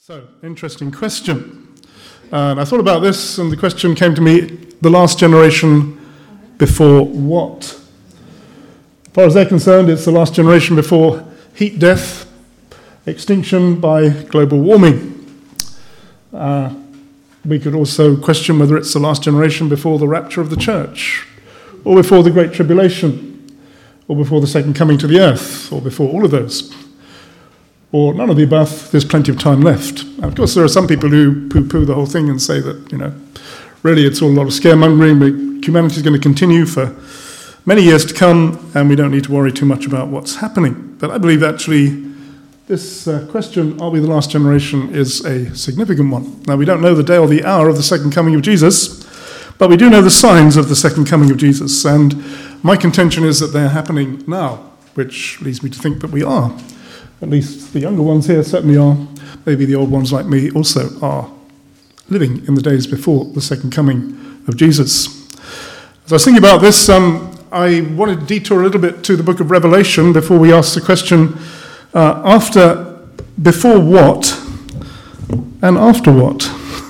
So, interesting question. And I thought about this, and the question came to me, the last generation before what? As far as they're concerned, it's the last generation before heat death, extinction by global warming. We could also question whether it's the last generation before the rapture of the church, or before the Great Tribulation, or before the second coming to the earth, or before all of those. Or none of the above. There's plenty of time left. And of course, there are some people who poo-poo the whole thing and say that, really it's all a lot of scaremongering, but humanity is going to continue for many years to come, and we don't need to worry too much about what's happening. But I believe actually this question, are we the last generation, is a significant one. Now, we don't know the day or the hour of the second coming of Jesus, but we do know the signs of the second coming of Jesus. And my contention is that they're happening now, which leads me to think that we are. At least the younger ones here certainly are. Maybe the old ones like me also are living in the days before the second coming of Jesus. As I was thinking about this, I wanted to detour a little bit to the book of Revelation before we ask the question, before what and after what?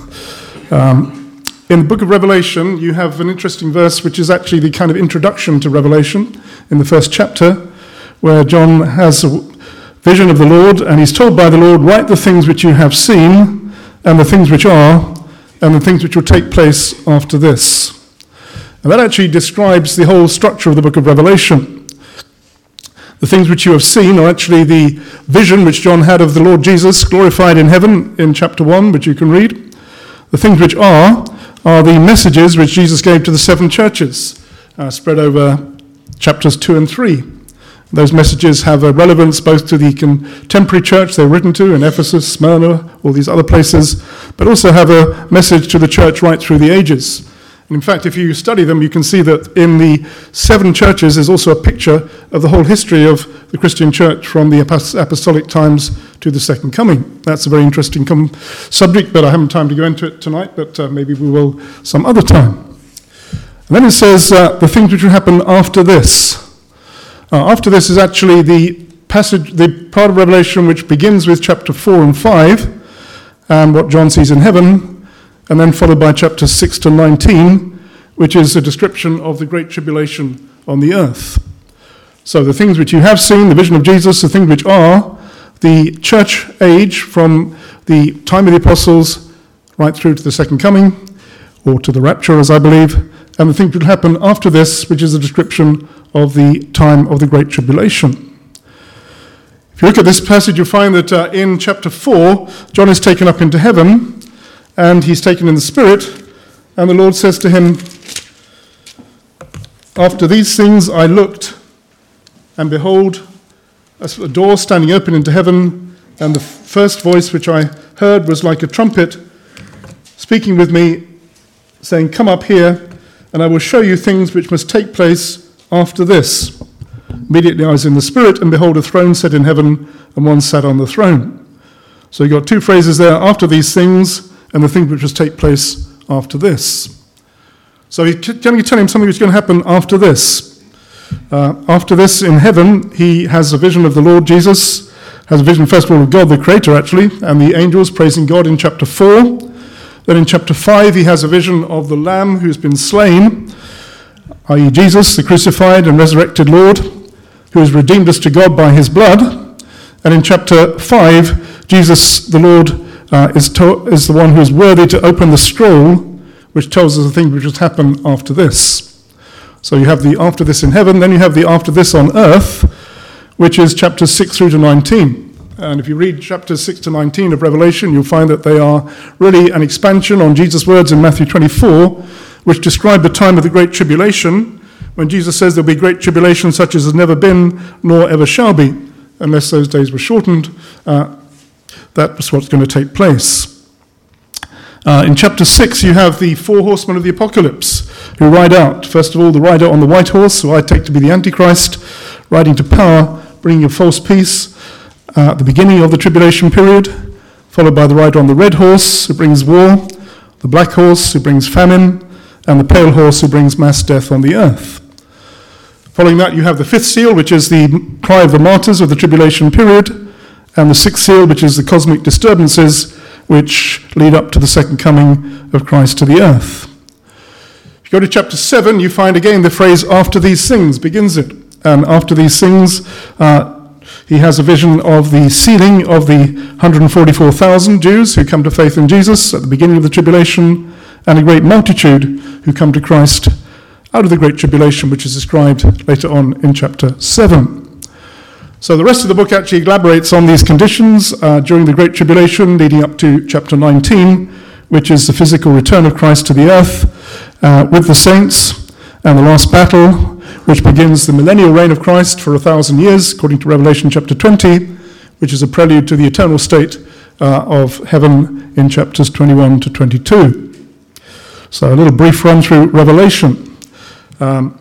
In the book of Revelation, you have an interesting verse which is actually the kind of introduction to Revelation in the first chapter, where John has a vision of the Lord, and he's told by the Lord, write the things which you have seen, and the things which are, and the things which will take place after this. And that actually describes the whole structure of the book of Revelation. The things which you have seen are actually the vision which John had of the Lord Jesus glorified in heaven in chapter 1, which you can read. The things which are the messages which Jesus gave to the seven churches, spread over chapters 2 and 3. Those messages have a relevance both to the contemporary church they're written to in Ephesus, Smyrna, all these other places, but also have a message to the church right through the ages. And in fact, if you study them, you can see that in the seven churches there's also a picture of the whole history of the Christian church from the apostolic times to the second coming. That's a very interesting subject, but I haven't time to go into it tonight, but maybe we will some other time. And then it says the things which will happen after this. After this is actually the part of Revelation which begins with chapter 4 and 5, and what John sees in heaven, and then followed by chapters 6 to 19, which is a description of the Great Tribulation on the earth. So the things which you have seen, the vision of Jesus, the things which are, the church age from the time of the apostles right through to the second coming, or to the rapture, as I believe, and the things which will happen after this, which is a description of the time of the Great Tribulation. If you look at this passage, you'll find that in chapter 4, John is taken up into heaven, and he's taken in the Spirit, and the Lord says to him, after these things I looked, and behold, a door standing open into heaven, and the first voice which I heard was like a trumpet speaking with me, saying, come up here, and I will show you things which must take place after this. Immediately I was in the Spirit, and behold, a throne set in heaven, and one sat on the throne. So you've got two phrases there, after these things, and the things which must take place after this. So he's going to tell him something which is going to happen after this. After this, in heaven, he has a vision of the Lord Jesus, has a vision, first of all, of God, the Creator, actually, and the angels praising God in chapter 4. Then in chapter 5, he has a vision of the Lamb who's been slain, i.e. Jesus, the crucified and resurrected Lord, who has redeemed us to God by his blood. And in chapter 5, Jesus, the Lord, is the one who is worthy to open the scroll, which tells us the thing which will happen after this. So you have the after this in heaven, then you have the after this on earth, which is chapters 6 through to 19. And if you read chapters 6 to 19 of Revelation, you'll find that they are really an expansion on Jesus' words in Matthew 24, which describe the time of the Great Tribulation, when Jesus says there'll be great tribulation such as has never been, nor ever shall be, unless those days were shortened. That was what's going to take place. In chapter 6, you have the four horsemen of the apocalypse who ride out. First of all, the rider on the white horse, who I take to be the Antichrist, riding to power, bringing a false peace, at the beginning of the tribulation period, followed by the rider on the red horse, who brings war, the black horse, who brings famine, and the pale horse, who brings mass death on the earth. Following that, you have the fifth seal, which is the cry of the martyrs of the tribulation period, and the sixth seal, which is the cosmic disturbances, which lead up to the second coming of Christ to the earth. If you go to chapter 7, you find again the phrase, after these things, begins it. And after these things, he has a vision of the sealing of the 144,000 Jews who come to faith in Jesus at the beginning of the tribulation, and a great multitude who come to Christ out of the great tribulation, which is described later on in chapter 7. So the rest of the book actually elaborates on these conditions during the great tribulation, leading up to chapter 19, which is the physical return of Christ to the earth with the saints, and the last battle, which begins the millennial reign of Christ for 1,000 years, according to Revelation chapter 20, which is a prelude to the eternal state of heaven in chapters 21 to 22. So a little brief run through Revelation. The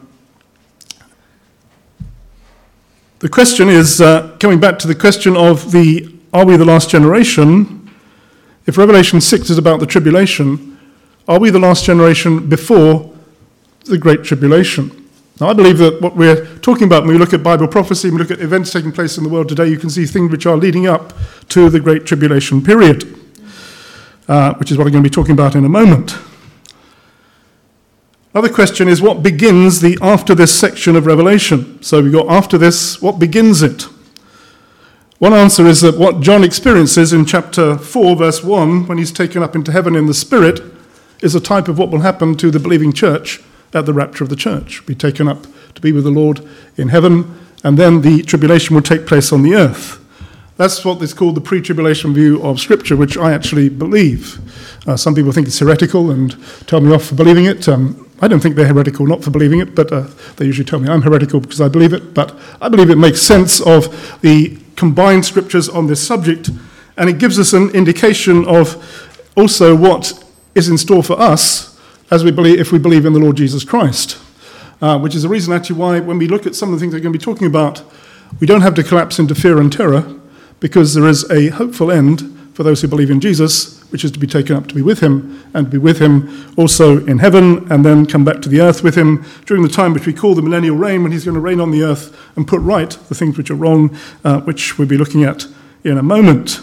question is, coming back to the question of are we the last generation? If Revelation 6 is about the tribulation, are we the last generation before the great tribulation? Now, I believe that what we're talking about when we look at Bible prophecy, when we look at events taking place in the world today, you can see things which are leading up to the great tribulation period, which is what I'm going to be talking about in a moment. Another question is, what begins the after this section of Revelation? So we've got after this, what begins it? One answer is that what John experiences in chapter 4, verse 1, when he's taken up into heaven in the Spirit, is a type of what will happen to the believing church at the rapture of the church. Be taken up to be with the Lord in heaven, and then the tribulation will take place on the earth. That's what is called the pre-tribulation view of Scripture, which I actually believe. Some people think it's heretical and tell me off for believing it. I don't think they're heretical not for believing it, but they usually tell me I'm heretical because I believe it. But I believe it makes sense of the combined Scriptures on this subject, and it gives us an indication of also what is in store for us as we believe, if we believe in the Lord Jesus Christ, which is the reason actually why when we look at some of the things we're going to be talking about, we don't have to collapse into fear and terror, because there is a hopeful end for those who believe in Jesus, which is to be taken up to be with him, and to be with him also in heaven, and then come back to the earth with him during the time which we call the millennial reign, when he's going to reign on the earth and put right the things which are wrong, which we'll be looking at in a moment.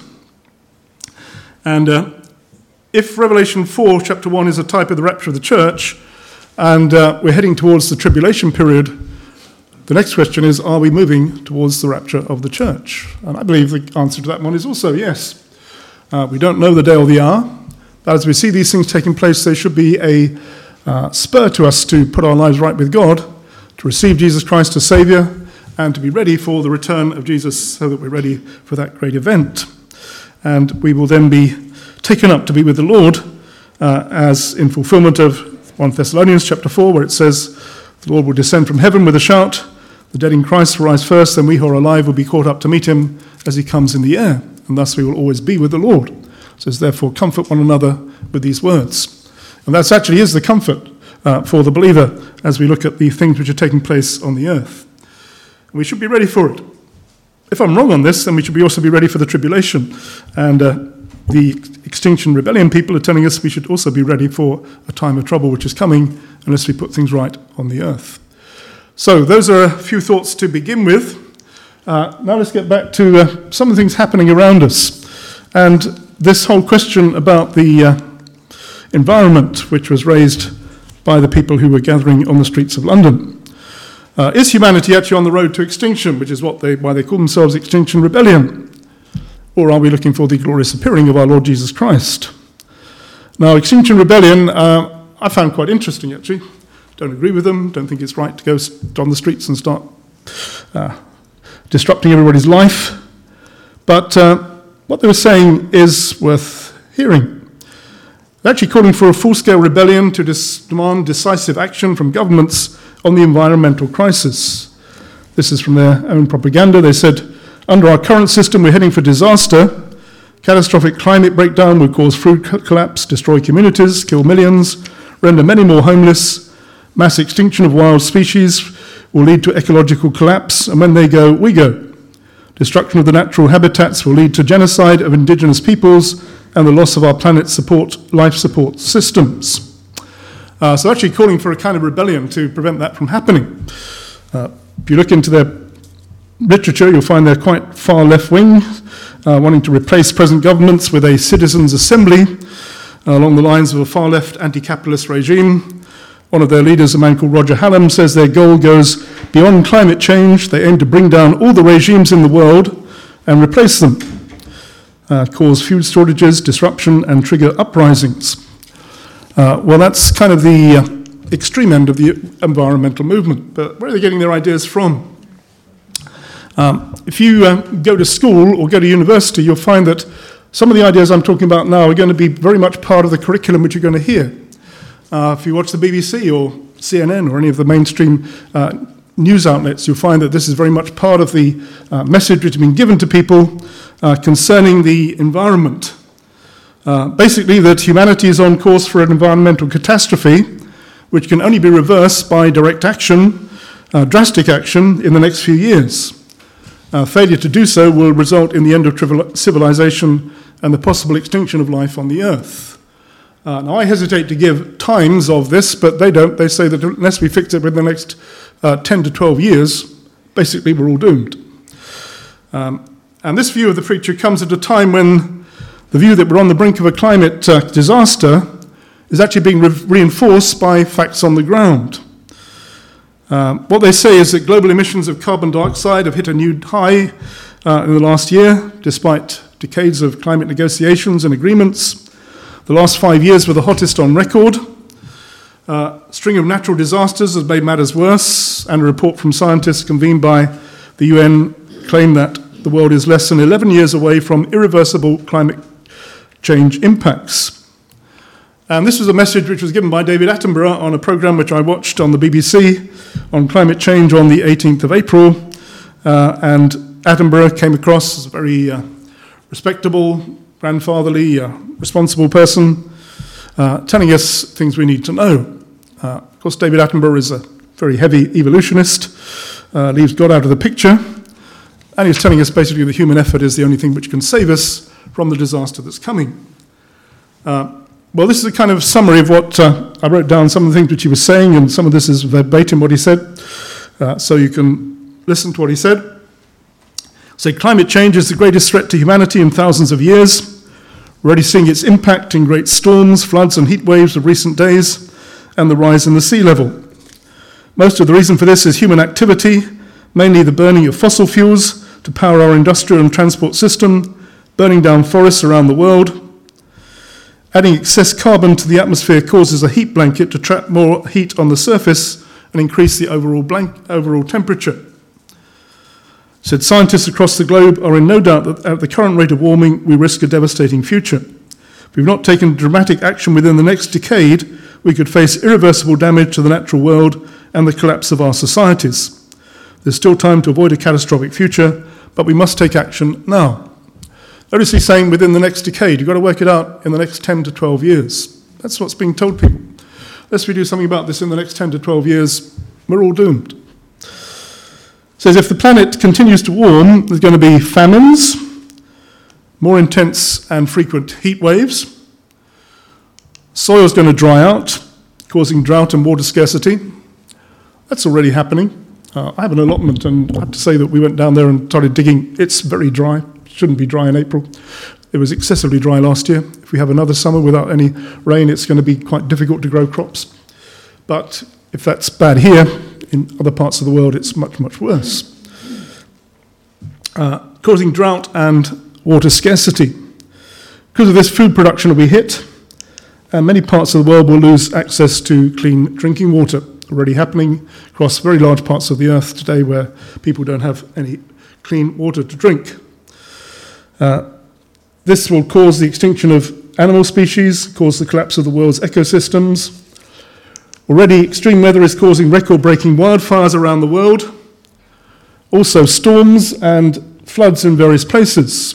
And if Revelation 4, chapter 1, is a type of the rapture of the church, and we're heading towards the tribulation period, the next question is, are we moving towards the rapture of the church? And I believe the answer to that one is also yes. We don't know the day or the hour, but as we see these things taking place, there should be a spur to us to put our lives right with God, to receive Jesus Christ as Saviour, and to be ready for the return of Jesus so that we're ready for that great event. And we will then be taken up to be with the Lord, as in fulfillment of 1 Thessalonians chapter 4, where it says, the Lord will descend from heaven with a shout, the dead in Christ will rise first, then we who are alive will be caught up to meet him as he comes in the air, and thus we will always be with the Lord. It says, therefore, comfort one another with these words. And that actually is the comfort for the believer as we look at the things which are taking place on the earth. And we should be ready for it. If I'm wrong on this, then we should also be ready for the tribulation. And the Extinction Rebellion people are telling us we should also be ready for a time of trouble which is coming unless we put things right on the earth. So those are a few thoughts to begin with. Now let's get back to some of the things happening around us. And this whole question about the environment, which was raised by the people who were gathering on the streets of London. Is humanity actually on the road to extinction, which is why they call themselves Extinction Rebellion? Or are we looking for the glorious appearing of our Lord Jesus Christ? Now, Extinction Rebellion, I found quite interesting, actually. Don't agree with them, don't think it's right to go on the streets and start disrupting everybody's life. But what they were saying is worth hearing. They're actually calling for a full-scale rebellion to demand decisive action from governments on the environmental crisis. This is from their own propaganda. They said, under our current system, we're heading for disaster. Catastrophic climate breakdown would cause food collapse, destroy communities, kill millions, render many more homeless. Mass extinction of wild species will lead to ecological collapse, and when they go, we go. Destruction of the natural habitats will lead to genocide of indigenous peoples and the loss of our planet's life support systems. So actually calling for a kind of rebellion to prevent that from happening. If you look into their literature, you'll find they're quite far left-wing, wanting to replace present governments with a citizens' assembly along the lines of a far-left anti-capitalist regime. One of their leaders, a man called Roger Hallam, says their goal goes beyond climate change. They aim to bring down all the regimes in the world and replace them, cause food shortages, disruption, and trigger uprisings. Well, that's kind of the extreme end of the environmental movement, but where are they getting their ideas from? If you go to school or go to university, you'll find that some of the ideas I'm talking about now are going to be very much part of the curriculum which you're going to hear. If you watch the BBC or CNN or any of the mainstream news outlets, you'll find that this is very much part of the message which has been given to people concerning the environment. Basically, that humanity is on course for an environmental catastrophe, which can only be reversed by direct action, drastic action, in the next few years. Failure to do so will result in the end of civilization and the possible extinction of life on the earth. Now, I hesitate to give times of this, but they don't. They say that unless we fix it within the next 10 to 12 years, basically we're all doomed. And this view of the future comes at a time when the view that we're on the brink of a climate disaster is actually being reinforced by facts on the ground. What they say is that global emissions of carbon dioxide have hit a new high in the last year, despite decades of climate negotiations and agreements. The last 5 years were the hottest on record. String of natural disasters has made matters worse, and a report from scientists convened by the UN claim that the world is less than 11 years away from irreversible climate change impacts. And this was a message which was given by David Attenborough on a program which I watched on the BBC on climate change on the 18th of April. And Attenborough came across as a very respectable, grandfatherly, responsible person, telling us things we need to know. Of course, David Attenborough is a very heavy evolutionist, leaves God out of the picture, and he's telling us basically the human effort is the only thing which can save us from the disaster that's coming. Well, this is a kind of summary of what I wrote down, some of the things which he was saying, and some of this is verbatim what he said, so you can listen to what he said. So climate change is the greatest threat to humanity in thousands of years. We're already seeing its impact in great storms, floods, and heat waves of recent days, and the rise in the sea level. Most of the reason for this is human activity, mainly the burning of fossil fuels to power our industrial and transport system, burning down forests around the world. Adding excess carbon to the atmosphere causes a heat blanket to trap more heat on the surface and increase the overall temperature. Said scientists across the globe are in no doubt that at the current rate of warming, we risk a devastating future. If we've not taken dramatic action within the next decade, we could face irreversible damage to the natural world and the collapse of our societies. There's still time to avoid a catastrophic future, but we must take action now. Notice he's saying within the next decade. You've got to work it out in the next 10 to 12 years. That's what's being told people. Unless we do something about this in the next 10 to 12 years, we're all doomed. Says if the planet continues to warm, there's going to be famines, more intense and frequent heat waves. Soil's going to dry out, causing drought and water scarcity. That's already happening. I have an allotment, and I have to say that we went down there and started digging. It's very dry. It shouldn't be dry in April. It was excessively dry last year. If we have another summer without any rain, it's going to be quite difficult to grow crops. But if that's bad here, in other parts of the world, it's much, much worse. Causing drought and water scarcity. Because of this, food production will be hit, and many parts of the world will lose access to clean drinking water. Already happening across very large parts of the earth today where people don't have any clean water to drink. This will cause the extinction of animal species, cause the collapse of the world's ecosystems. Already extreme weather is causing record-breaking wildfires around the world. Also storms and floods in various places.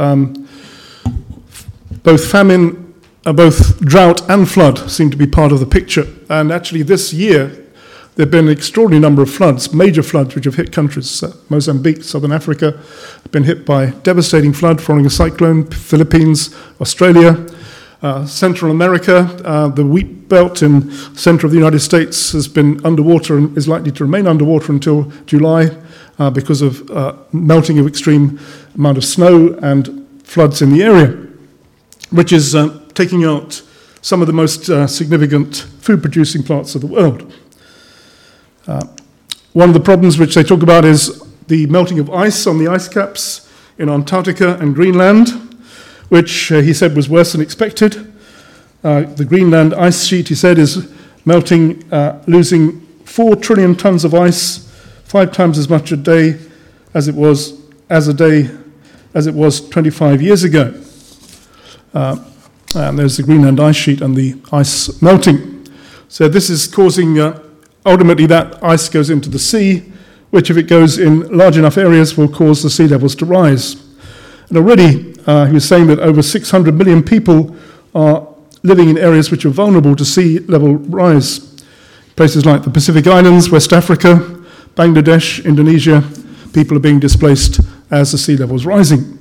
Both drought and flood seem to be part of the picture. And actually this year, there have been an extraordinary number of floods, major floods, which have hit countries. Mozambique, southern Africa, have been hit by devastating flood following a cyclone. Philippines, Australia, Central America, the wheat belt in the center of the United States has been underwater and is likely to remain underwater until July. because of melting of extreme amount of snow and floods in the area, which is taking out some of the most significant food-producing plants of the world. One of the problems which they talk about is the melting of ice on the ice caps in Antarctica and Greenland, which he said was worse than expected. The Greenland ice sheet, he said, is melting, losing 4 trillion tons of ice, 5 times as much a day as it was 25 years ago. And there's the Greenland ice sheet and the ice melting. So this is causing, ultimately that ice goes into the sea, which if it goes in large enough areas will cause the sea levels to rise. And already he was saying that over 600 million people are living in areas which are vulnerable to sea level rise. Places like the Pacific Islands, West Africa, Bangladesh, Indonesia, people are being displaced as the sea level is rising.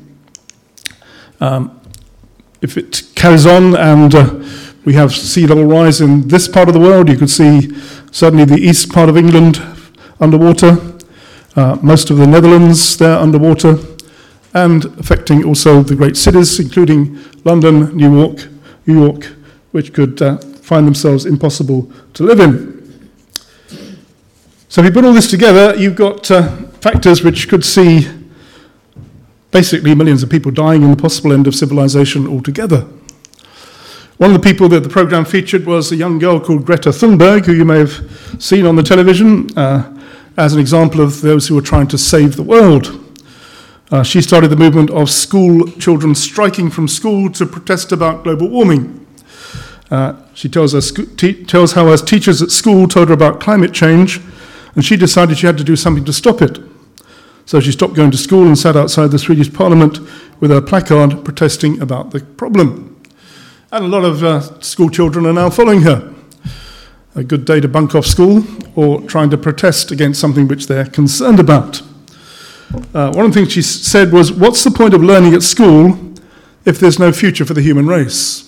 If it carries on and we have sea level rise in this part of the world, you could see suddenly the east part of England underwater, most of the Netherlands there underwater, and affecting also the great cities, including London, New York, which could find themselves impossible to live in. So if you put all this together, you've got factors which could see basically millions of people dying and the possible end of civilization altogether. One of the people that the program featured was a young girl called Greta Thunberg, who you may have seen on the television as an example of those who were trying to save the world. She started the movement of school children striking from school to protest about global warming. She tells how her teachers at school told her about climate change, and she decided she had to do something to stop it. So she stopped going to school and sat outside the Swedish Parliament with her placard protesting about the problem. And a lot of school children are now following her. A good day to bunk off school or trying to protest against something which they're concerned about. One of the things she said was, what's the point of learning at school if there's no future for the human race?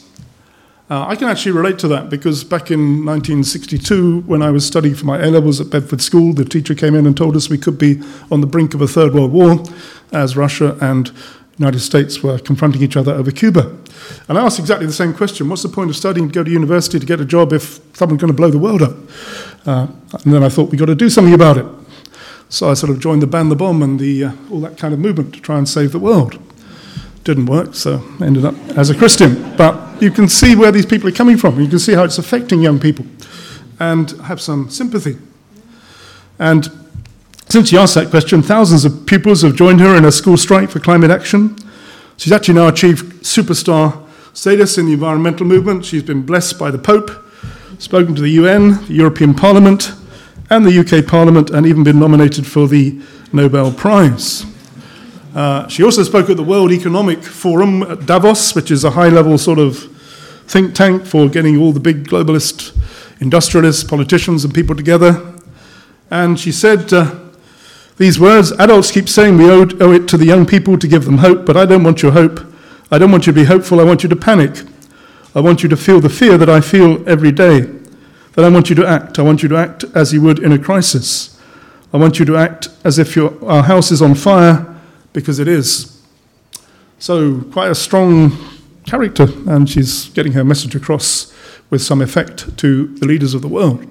I can actually relate to that because back in 1962, when I was studying for my A-levels at Bedford School, the teacher came in and told us we could be on the brink of a Third World War as Russia and the United States were confronting each other over Cuba. And I asked exactly the same question. What's the point of studying to go to university to get a job if someone's going to blow the world up? And then I thought, we've got to do something about it. So I sort of joined the Ban the Bomb and all that kind of movement to try and save the world. Didn't work, so I ended up as a Christian. But you can see where these people are coming from. You can see how it's affecting young people and have some sympathy. And since she asked that question, thousands of pupils have joined her in a school strike for climate action. She's actually now achieved superstar status in the environmental movement. She's been blessed by the Pope, spoken to the UN, the European Parliament, and the UK Parliament, and even been nominated for the Nobel Prize. She also spoke at the World Economic Forum at Davos, which is a high-level sort of think tank for getting all the big globalist industrialists, politicians, and people together. And she said these words, adults keep saying we owe it to the young people to give them hope, but I don't want your hope. I don't want you to be hopeful, I want you to panic. I want you to feel the fear that I feel every day. Then I want you to act. I want you to act as you would in a crisis. I want you to act as if our house is on fire, because it is. So quite a strong character, and she's getting her message across with some effect to the leaders of the world.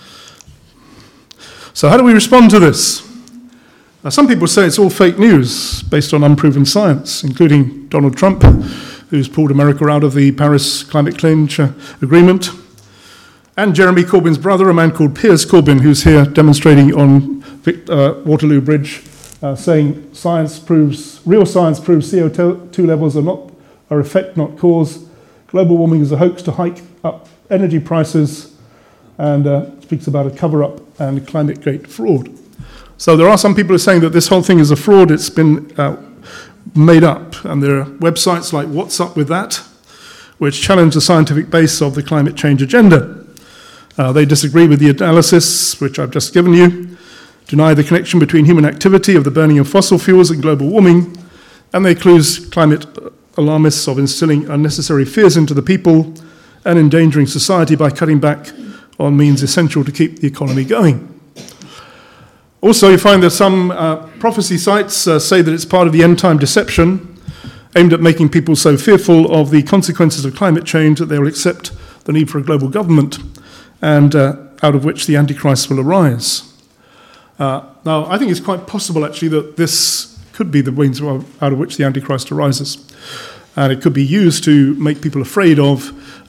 So how do we respond to this? Now, some people say it's all fake news based on unproven science, including Donald Trump, who's pulled America out of the Paris climate change agreement, and Jeremy Corbyn's brother, a man called Piers Corbyn, who's here demonstrating on Waterloo Bridge, saying real science proves CO2 levels are effect, not cause. Global warming is a hoax to hike up energy prices, and speaks about a cover-up and climate-gate fraud. So there are some people who are saying that this whole thing is a fraud. It's been made up, and there are websites like What's Up With That, which challenge the scientific base of the climate change agenda. They disagree with the analysis, which I've just given you, deny the connection between human activity of the burning of fossil fuels and global warming, and they accuse climate alarmists of instilling unnecessary fears into the people and endangering society by cutting back on means essential to keep the economy going. Also, you find that some prophecy sites say that it's part of the end-time deception aimed at making people so fearful of the consequences of climate change that they will accept the need for a global government, and out of which the Antichrist will arise. Now, I think it's quite possible, actually, that this could be the means out of which the Antichrist arises. And it could be used to make people afraid of,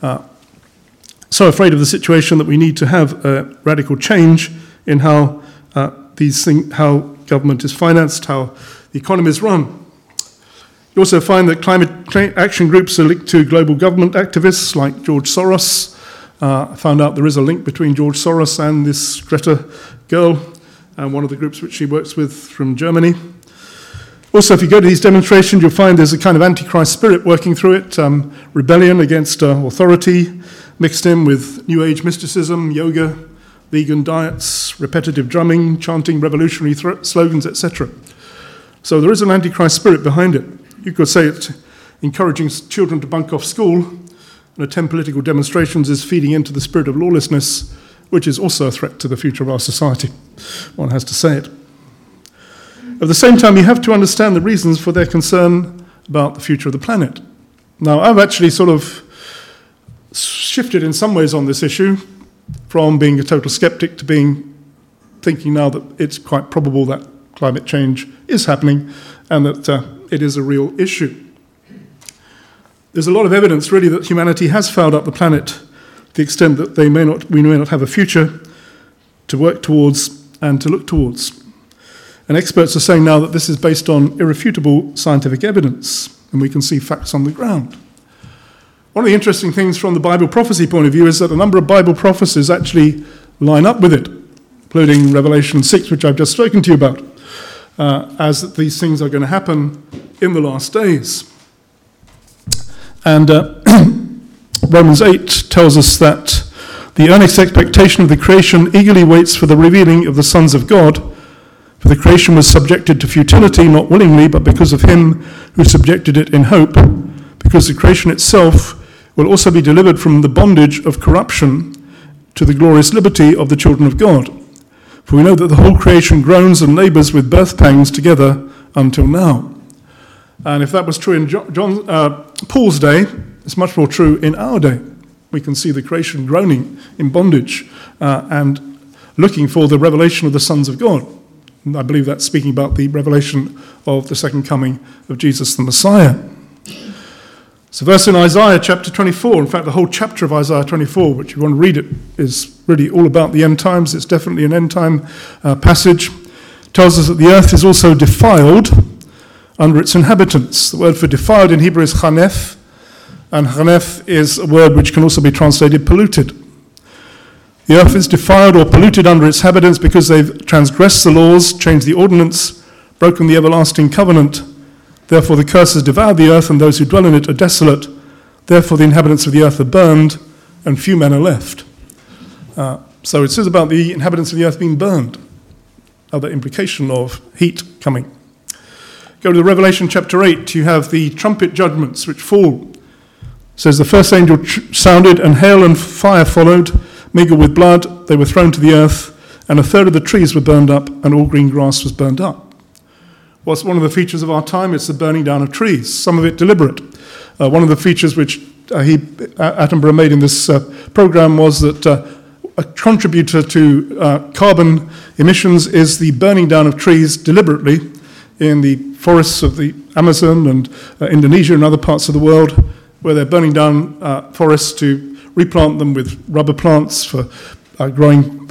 so afraid of the situation that we need to have a radical change in how how government is financed, how the economy is run. You also find that climate action groups are linked to global government activists like George Soros. I found out there is a link between George Soros and this Greta girl, and one of the groups which she works with from Germany. Also, if you go to these demonstrations, you'll find there's a kind of antichrist spirit working through it, rebellion against authority, mixed in with New Age mysticism, yoga, vegan diets, repetitive drumming, chanting revolutionary slogans, etc. So there is an antichrist spirit behind it. You could say it's encouraging children to bunk off school and attend political demonstrations is feeding into the spirit of lawlessness, which is also a threat to the future of our society. One has to say it. At the same time, you have to understand the reasons for their concern about the future of the planet. Now, I've actually sort of shifted in some ways on this issue from being a total skeptic to thinking now that it's quite probable that climate change is happening and that it is a real issue. There's a lot of evidence, really, that humanity has fouled up the planet to the extent that we may not have a future to work towards and to look towards. And experts are saying now that this is based on irrefutable scientific evidence, and we can see facts on the ground. One of the interesting things from the Bible prophecy point of view is that a number of Bible prophecies actually line up with it, including Revelation 6, which I've just spoken to you about, as these things are going to happen in the last days. And Romans 8 tells us that the earnest expectation of the creation eagerly waits for the revealing of the sons of God, for the creation was subjected to futility, not willingly, but because of him who subjected it in hope, because the creation itself will also be delivered from the bondage of corruption to the glorious liberty of the children of God. For we know that the whole creation groans and labours with birth pangs together until now. And if that was true in Paul's day, it's much more true in our day. We can see the creation groaning in bondage and looking for the revelation of the sons of God. And I believe that's speaking about the revelation of the second coming of Jesus the Messiah. It's a verse in Isaiah chapter 24. In fact, the whole chapter of Isaiah 24, which if you want to read it, is really all about the end times. It's definitely an end time passage. It tells us that the earth is also defiled under its inhabitants. The word for defiled in Hebrew is chanef, and chanef is a word which can also be translated polluted. The earth is defiled or polluted under its inhabitants because they've transgressed the laws, changed the ordinance, broken the everlasting covenant. Therefore the curse has devoured the earth, and those who dwell in it are desolate. Therefore the inhabitants of the earth are burned, and few men are left. So it says about the inhabitants of the earth being burned. Other implication of heat coming. Go to the Revelation chapter 8. You have the trumpet judgments which fall. It says the first angel sounded, and hail and fire followed, mingled with blood. They were thrown to the earth, and a third of the trees were burned up, and all green grass was burned up. What's one of the features of our time? It's the burning down of trees, some of it deliberate. One of the features which Attenborough made in this program was that a contributor to carbon emissions is the burning down of trees deliberately in the forests of the Amazon and Indonesia and other parts of the world, where they're burning down forests to replant them with rubber plants for growing,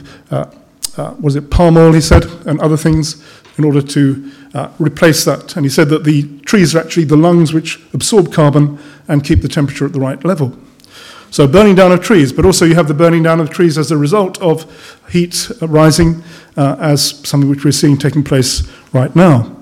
palm oil, he said, and other things in order to replace that. And he said that the trees are actually the lungs which absorb carbon and keep the temperature at the right level. So burning down of trees, but also you have the burning down of trees as a result of heat rising, as something which we're seeing taking place right now.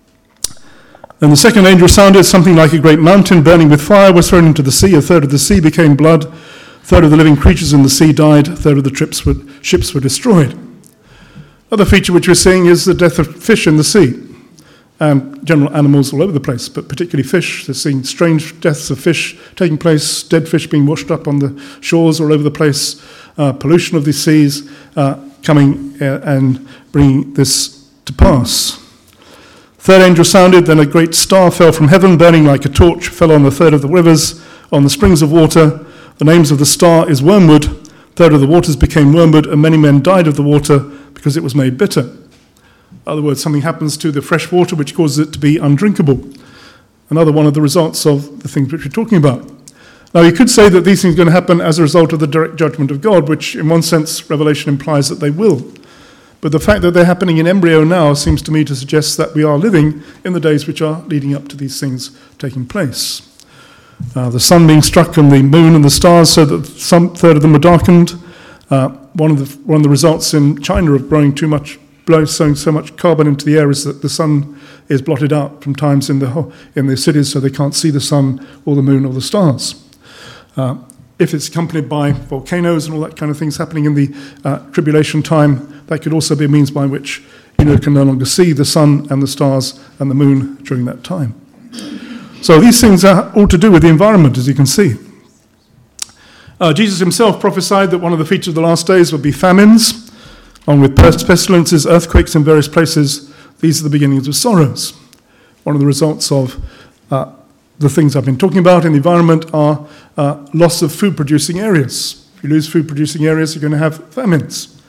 Then the second angel sounded, something like a great mountain burning with fire was thrown into the sea. A third of the sea became blood. A third of the living creatures in the sea died. A third of the ships were destroyed. Another feature which we're seeing is the death of fish in the sea, and general animals all over the place, but particularly fish. They're seeing strange deaths of fish taking place, dead fish being washed up on the shores all over the place, pollution of the seas, coming and bringing this to pass. Third angel sounded, then a great star fell from heaven, burning like a torch, fell on the third of the rivers, on the springs of water. The names of the star is wormwood. Third of the waters became wormwood, and many men died of the water because it was made bitter. In other words, something happens to the fresh water which causes it to be undrinkable. Another one of the results of the things which we're talking about. Now, you could say that these things are going to happen as a result of the direct judgment of God, which in one sense, Revelation implies that they will. But the fact that they're happening in embryo now seems to me to suggest that we are living in the days which are leading up to these things taking place. The sun being struck and the moon and the stars so that some third of them were darkened. One of the results in China of blowing so much carbon into the air is that the sun is blotted out from times in the cities, so they can't see the sun or the moon or the stars. If it's accompanied by volcanoes and all that kind of things happening in the tribulation time, that could also be a means by which you can no longer see the sun and the stars and the moon during that time. So these things are all to do with the environment, as you can see. Jesus himself prophesied that one of the features of the last days would be famines, along with pestilences, earthquakes in various places. These are the beginnings of sorrows. One of the results of the things I've been talking about in the environment are loss of food-producing areas. If you lose food-producing areas, you're going to have famines.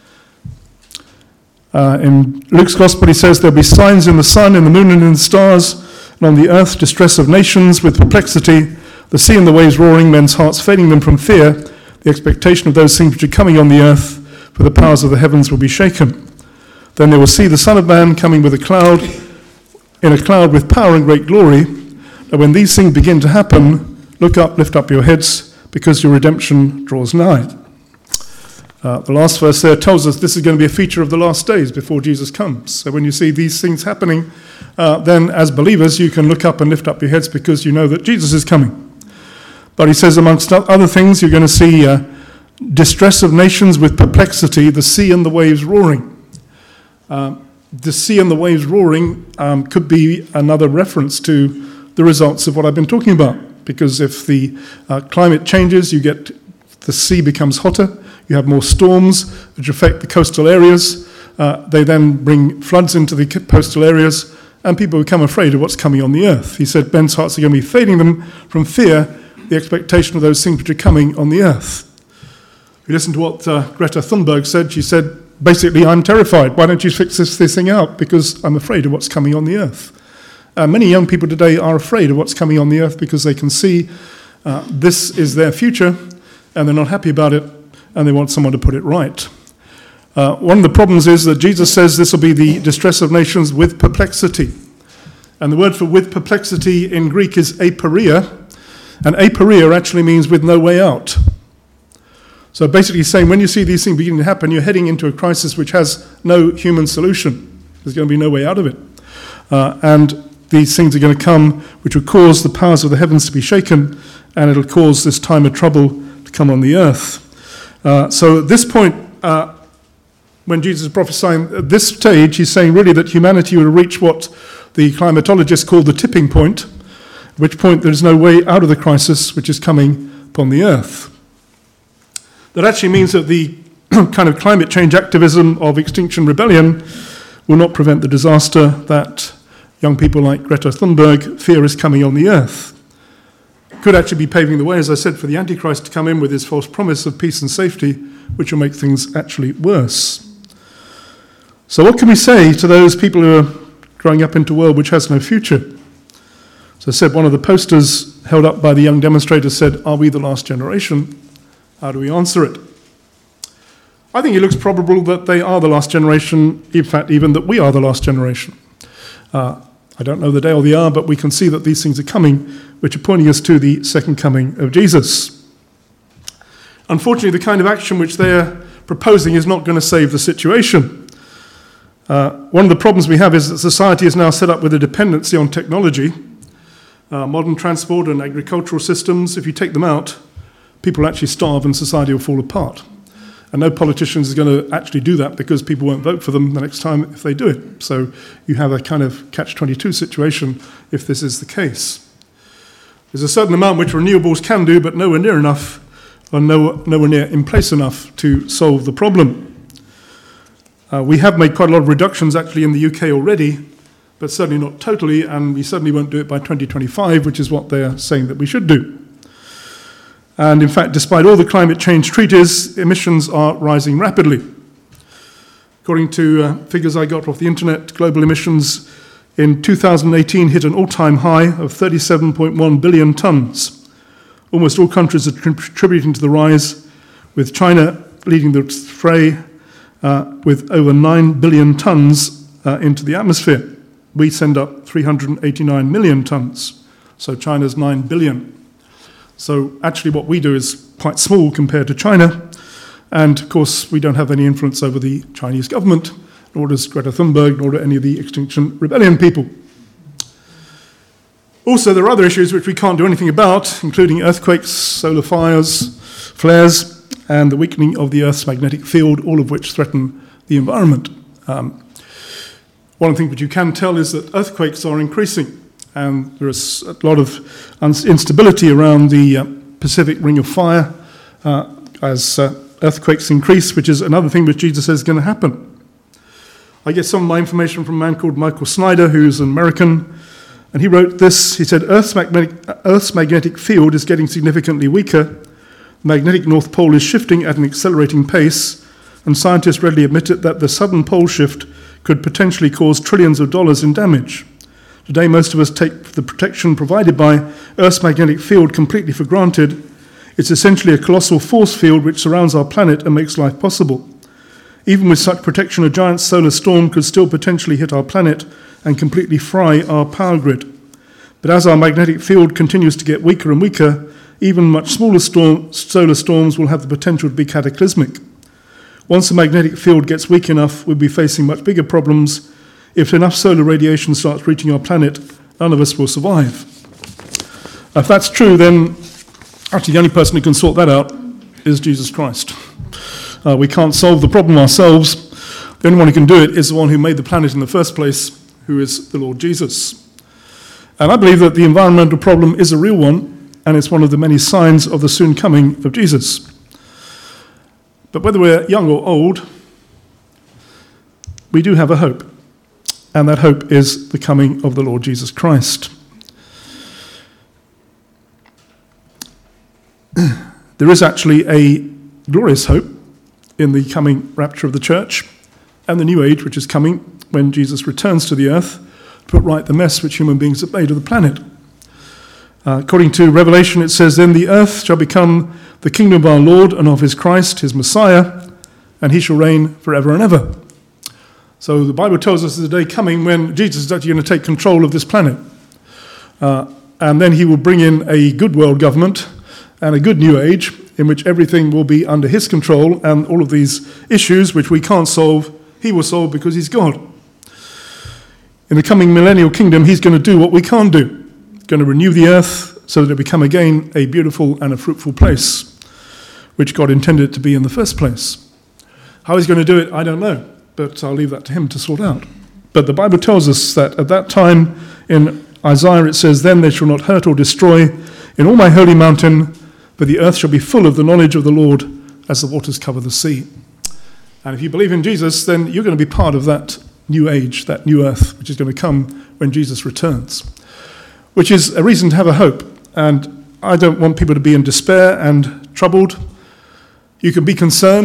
In Luke's Gospel, he says, there'll be signs in the sun, in the moon, and in the stars, and on the earth, distress of nations with perplexity, the sea and the waves roaring, men's hearts failing them from fear, the expectation of those things which are coming on the earth, for the powers of the heavens will be shaken. Then they will see the Son of Man coming with in a cloud with power and great glory. And when these things begin to happen, look up, lift up your heads, because your redemption draws nigh. The last verse there tells us this is going to be a feature of the last days before Jesus comes. So when you see these things happening, then as believers you can look up and lift up your heads because you know that Jesus is coming. But he says amongst other things you're going to see distress of nations with perplexity, the sea and the waves roaring. The sea and the waves roaring could be another reference to the results of what I've been talking about. Because if the climate changes, the sea becomes hotter, you have more storms which affect the coastal areas. They then bring floods into the coastal areas, and people become afraid of what's coming on the earth. He said men's hearts are going to be failing them from fear, the expectation of those things which are coming on the earth. If you listen to what Greta Thunberg said, she said, basically, I'm terrified. Why don't you fix this thing out? Because I'm afraid of what's coming on the earth. Many young people today are afraid of what's coming on the earth because they can see this is their future, and they're not happy about it, and they want someone to put it right. One of the problems is that Jesus says this will be the distress of nations with perplexity. And the word for with perplexity in Greek is aporia, and aporia actually means with no way out. So basically he's saying when you see these things beginning to happen, you're heading into a crisis which has no human solution. There's going to be no way out of it. And these things are going to come which will cause the powers of the heavens to be shaken, and it'll cause this time of trouble to come on the earth. So at this point, when Jesus is prophesying at this stage, he's saying really that humanity will reach what the climatologists call the tipping point, at which point there is no way out of the crisis which is coming upon the earth. That actually means that the kind of climate change activism of Extinction Rebellion will not prevent the disaster that young people like Greta Thunberg fear is coming on the earth. Could actually be paving the way, as I said, for the Antichrist to come in with his false promise of peace and safety, which will make things actually worse. So what can we say to those people who are growing up into a world which has no future? As I said, one of the posters held up by the young demonstrators said, "Are we the last generation?" How do we answer it? I think it looks probable that they are the last generation, in fact, even that we are the last generation. I don't know the day or the hour, but we can see that these things are coming, which are pointing us to the second coming of Jesus. Unfortunately, the kind of action which they're proposing is not going to save the situation. One of the problems we have is that society is now set up with a dependency on technology. Modern transport and agricultural systems, if you take them out, people actually starve and society will fall apart. And no politician is going to actually do that because people won't vote for them the next time if they do it. So you have a kind of catch-22 situation if this is the case. There's a certain amount which renewables can do, but nowhere near enough, or nowhere near in place enough to solve the problem. We have made quite a lot of reductions actually in the UK already, but certainly not totally, and we certainly won't do it by 2025, which is what they're saying that we should do. And in fact, despite all the climate change treaties, emissions are rising rapidly. According to figures I got off the internet, global emissions in 2018 hit an all-time high of 37.1 billion tonnes. Almost all countries are contributing to the rise, with China leading the fray with over 9 billion tonnes into the atmosphere. We send up 389 million tonnes, so China's 9 billion. So actually what we do is quite small compared to China, and of course we don't have any influence over the Chinese government, nor does Greta Thunberg, nor do any of the Extinction Rebellion people. Also, there are other issues which we can't do anything about, including earthquakes, solar fires, flares, and the weakening of the Earth's magnetic field, all of which threaten the environment. One of the things which you can tell is that earthquakes are increasing, and there is a lot of instability around the Pacific Ring of Fire as earthquakes increase, which is another thing which Jesus says is going to happen. I get some of my information from a man called Michael Snyder, who's an American, and he wrote this. He said, Earth's magnetic field is getting significantly weaker. The magnetic North Pole is shifting at an accelerating pace, and scientists readily admit it that the sudden pole shift could potentially cause trillions of dollars in damage. Today, most of us take the protection provided by Earth's magnetic field completely for granted. It's essentially a colossal force field which surrounds our planet and makes life possible. Even with such protection, a giant solar storm could still potentially hit our planet and completely fry our power grid. But as our magnetic field continues to get weaker and weaker, even much smaller solar storms will have the potential to be cataclysmic. Once the magnetic field gets weak enough, we'll be facing much bigger problems. If enough solar radiation starts reaching our planet, none of us will survive. If that's true, then actually the only person who can sort that out is Jesus Christ. We can't solve the problem ourselves. The only one who can do it is the one who made the planet in the first place, who is the Lord Jesus. And I believe that the environmental problem is a real one, and it's one of the many signs of the soon coming of Jesus. But whether we're young or old, we do have a hope, and that hope is the coming of the Lord Jesus Christ. There is actually a glorious hope in the coming rapture of the church and the new age which is coming when Jesus returns to the earth to put right the mess which human beings have made of the planet. According to Revelation, it says, Then the earth shall become the kingdom of our Lord and of his Christ, his Messiah, and he shall reign forever and ever. So the Bible tells us there's a day coming when Jesus is actually going to take control of this planet. And then he will bring in a good world government and a good new age in which everything will be under his control, and all of these issues which we can't solve, he will solve because he's God. In the coming millennial kingdom, he's going to do what we can't do. He's going to renew the earth so that it become again a beautiful and a fruitful place, which God intended it to be in the first place. How he's going to do it, I don't know, but I'll leave that to him to sort out. But the Bible tells us that at that time in Isaiah it says, Then they shall not hurt or destroy in all my holy mountain, but the earth shall be full of the knowledge of the Lord as the waters cover the sea. And if you believe in Jesus, then you're going to be part of that new age, that new earth, which is going to come when Jesus returns, which is a reason to have a hope. And I don't want people to be in despair and troubled. You can be concerned.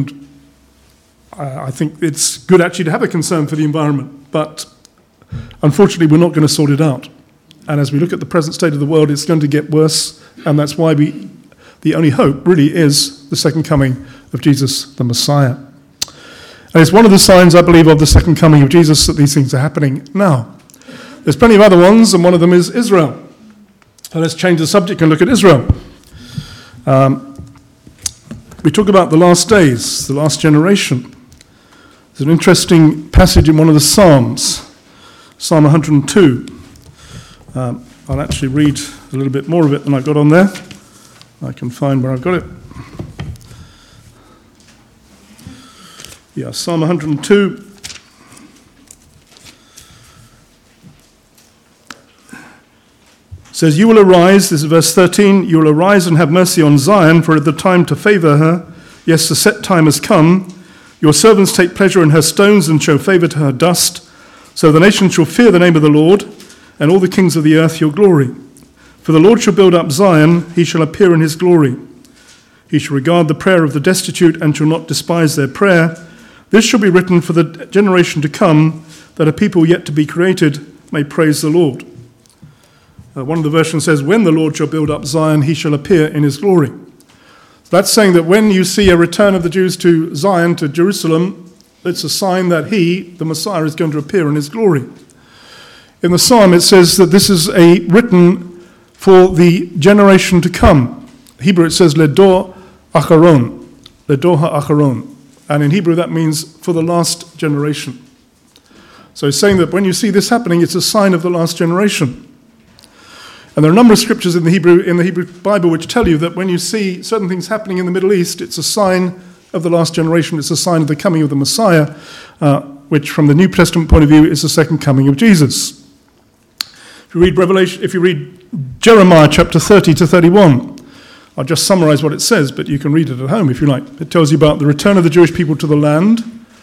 I think it's good actually to have a concern for the environment, but unfortunately we're not going to sort it out. And as we look at the present state of the world, it's going to get worse, and that's why the only hope really is the second coming of Jesus the Messiah. And it's one of the signs, I believe, of the second coming of Jesus that these things are happening now. There's plenty of other ones, and one of them is Israel. So let's change the subject and look at Israel. We talk about the last days, the last generation. There's an interesting passage in one of the Psalms, Psalm 102. I'll actually read a little bit more of it than I got on there. I can find where I've got it. Yeah, Psalm 102. Says, You will arise, this is verse 13, you will arise and have mercy on Zion, for at the time to favor her, yes, the set time has come. Your servants take pleasure in her stones and show favor to her dust. So the nations shall fear the name of the Lord, and all the kings of the earth your glory. For the Lord shall build up Zion, he shall appear in his glory. He shall regard the prayer of the destitute, and shall not despise their prayer. This shall be written for the generation to come, that a people yet to be created may praise the Lord. One of the versions says, when the Lord shall build up Zion, he shall appear in his glory. That's saying that when you see a return of the Jews to Zion, to Jerusalem, it's a sign that he, the Messiah, is going to appear in his glory. In the Psalm, it says that this is written for the generation to come. In Hebrew, it says, Ledor Acharon, Ledor HaAcharon. And in Hebrew, that means for the last generation. So he's saying that when you see this happening, it's a sign of the last generation. And there are a number of scriptures in the Hebrew Bible which tell you that when you see certain things happening in the Middle East, it's a sign of the last generation. It's a sign of the coming of the Messiah, which from the New Testament point of view is the second coming of Jesus. If you read Jeremiah chapter 30 to 31, I'll just summarize what it says, but you can read it at home if you like. It tells you about the return of the Jewish people to the land.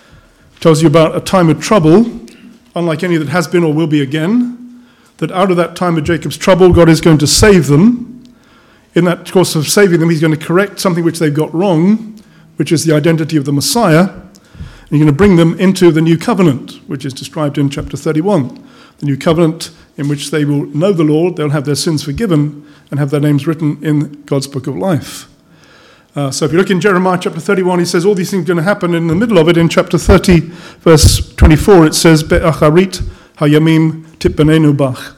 It tells you about a time of trouble, unlike any that has been or will be again. That out of that time of Jacob's trouble, God is going to save them. In that course of saving them, he's going to correct something which they've got wrong, which is the identity of the Messiah. And he's going to bring them into the new covenant, which is described in chapter 31. The new covenant in which they will know the Lord, they'll have their sins forgiven, and have their names written in God's book of life. So if you look in Jeremiah chapter 31, he says all these things are going to happen. In the middle of it, in chapter 30, verse 24, it says, Be'acharit hayamim tipbenenu bach.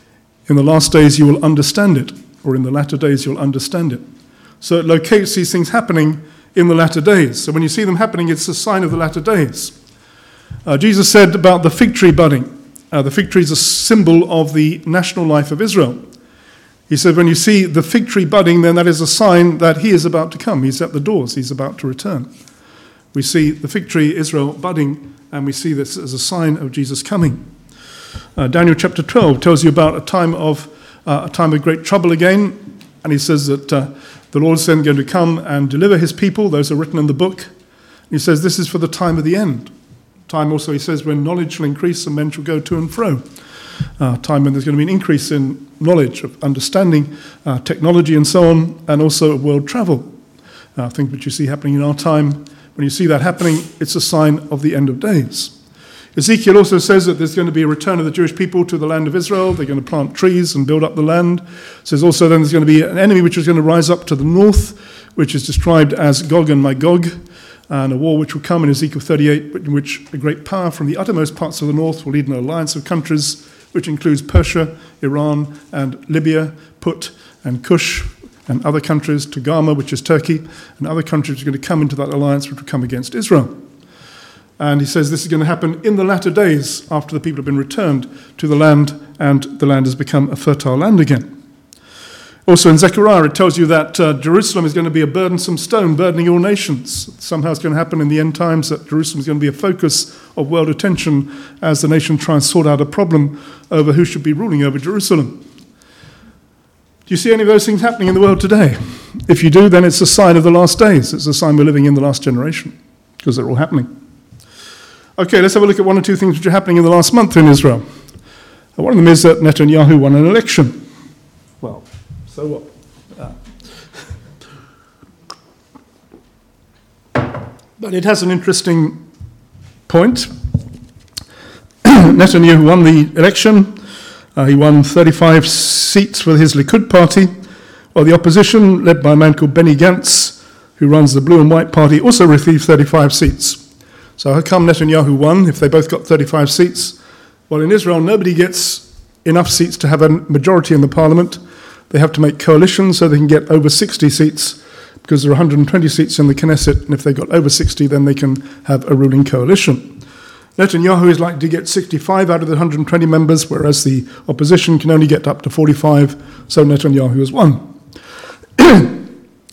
In the last days you will understand it, or in the latter days you'll understand it. So it locates these things happening in the latter days. So when you see them happening, it's a sign of the latter days. Jesus said about the fig tree budding. The fig tree is a symbol of the national life of Israel. He said when you see the fig tree budding, then that is a sign that he is about to come. He's at the doors. He's about to return. We see the fig tree, Israel, budding, and we see this as a sign of Jesus coming. Daniel chapter 12 tells you about a time of great trouble again, and he says that the Lord is then going to come and deliver his people. Those are written in the book. He says this is for the time of the end. Time also, he says, when knowledge shall increase and men shall go to and fro. Time when there's going to be an increase in knowledge, of understanding, technology and so on, and also world travel. Things which you see happening in our time. When you see that happening, it's a sign of the end of days. Ezekiel also says that there's going to be a return of the Jewish people to the land of Israel. They're going to plant trees and build up the land. It says also then there's going to be an enemy which is going to rise up to the north, which is described as Gog and Magog, and a war which will come in Ezekiel 38, in which a great power from the uttermost parts of the north will lead an alliance of countries, which includes Persia, Iran, and Libya, Put, and Cush, and other countries, Togarmah, which is Turkey, and other countries are going to come into that alliance which will come against Israel. And he says this is going to happen in the latter days after the people have been returned to the land and the land has become a fertile land again. Also in Zechariah it tells you that Jerusalem is going to be a burdensome stone, burdening all nations. Somehow it's going to happen in the end times that Jerusalem is going to be a focus of world attention as the nation tries to sort out a problem over who should be ruling over Jerusalem. Do you see any of those things happening in the world today? If you do, then it's a sign of the last days. It's a sign we're living in the last generation because they're all happening. Okay, let's have a look at one or two things which are happening in the last month in Israel. One of them is that Netanyahu won an election. Well, so what? But it has an interesting point. Netanyahu won the election. He won 35 seats for his Likud party, while the opposition, led by a man called Benny Gantz, who runs the Blue and White Party, also received 35 seats. So how come Netanyahu won if they both got 35 seats? Well, in Israel, nobody gets enough seats to have a majority in the parliament. They have to make coalitions so they can get over 60 seats because there are 120 seats in the Knesset, and if they've got over 60, then they can have a ruling coalition. Netanyahu is likely to get 65 out of the 120 members, whereas the opposition can only get up to 45, so Netanyahu has won.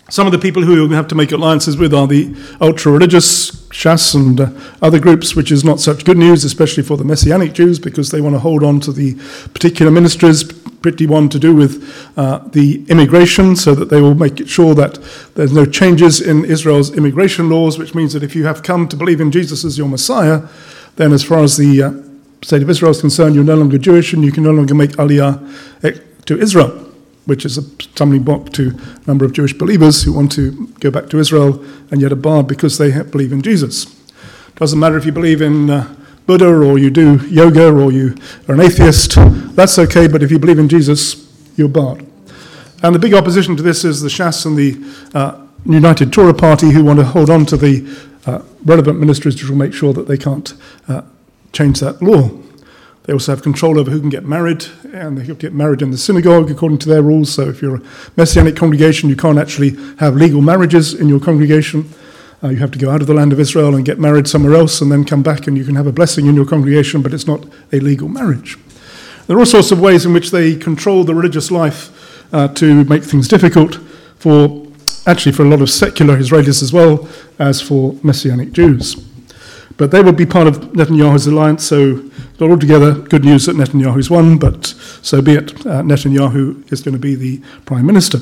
Some of the people who you have to make alliances with are the ultra-religious Shas and other groups, which is not such good news, especially for the Messianic Jews, because they want to hold on to the particular ministries, particularly one to do with the immigration, so that they will make sure that there's no changes in Israel's immigration laws, which means that if you have come to believe in Jesus as your Messiah, then as far as the state of Israel is concerned, you're no longer Jewish and you can no longer make aliyah to Israel, which is a stumbling block to a number of Jewish believers who want to go back to Israel and yet are barred because they believe in Jesus. Doesn't matter if you believe in Buddha or you do yoga or you are an atheist, that's okay, but if you believe in Jesus, you're barred. And the big opposition to this is the Shas and the United Torah Party, who want to hold on to the relevant ministries which will make sure that they can't change that law. They also have control over who can get married, and they have to get married in the synagogue according to their rules. So if you're a Messianic congregation, you can't actually have legal marriages in your congregation. You have to go out of the land of Israel and get married somewhere else and then come back and you can have a blessing in your congregation, but it's not a legal marriage. There are all sorts of ways in which they control the religious life to make things difficult for a lot of secular Israelis as well as for Messianic Jews. But they will be part of Netanyahu's alliance, so not altogether good news that Netanyahu's won, but so be it. Netanyahu is going to be the prime minister.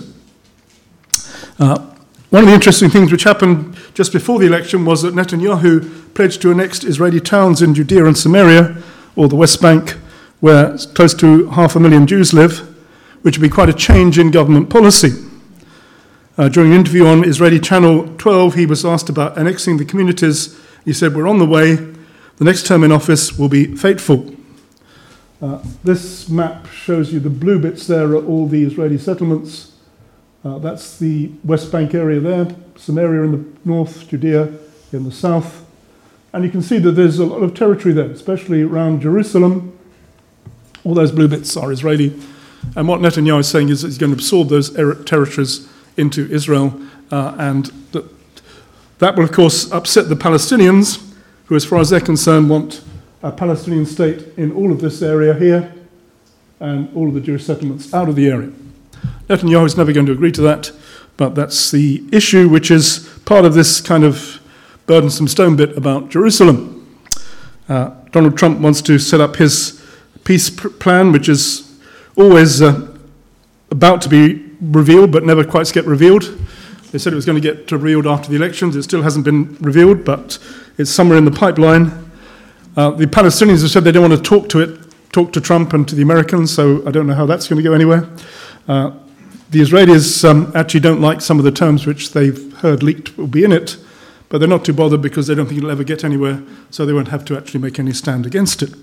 One of the interesting things which happened just before the election was that Netanyahu pledged to annex Israeli towns in Judea and Samaria, or the West Bank, where close to 500,000 Jews live, which would be quite a change in government policy. During an interview on Israeli Channel 12, he was asked about annexing the communities. He said, "We're on the way. The next term in office will be fateful." This map shows you the blue bits there are all the Israeli settlements. That's the West Bank area there, Samaria in the north, Judea in the south. And you can see that there's a lot of territory there, especially around Jerusalem. All those blue bits are Israeli. And what Netanyahu is saying is that he's going to absorb those territories into Israel, and that will, of course, upset the Palestinians, who, as far as they're concerned, want a Palestinian state in all of this area here and all of the Jewish settlements out of the area. Netanyahu is never going to agree to that, but that's the issue which is part of this kind of burdensome stone bit about Jerusalem. Donald Trump wants to set up his peace plan, which is always about to be revealed, but never quite get revealed. They said it was going to get revealed after the elections. It still hasn't been revealed, but it's somewhere in the pipeline. The Palestinians have said they don't want to talk to Trump and to the Americans, so I don't know how that's going to go anywhere. The Israelis actually don't like some of the terms which they've heard leaked will be in it, but they're not too bothered because they don't think it'll ever get anywhere, so they won't have to actually make any stand against it.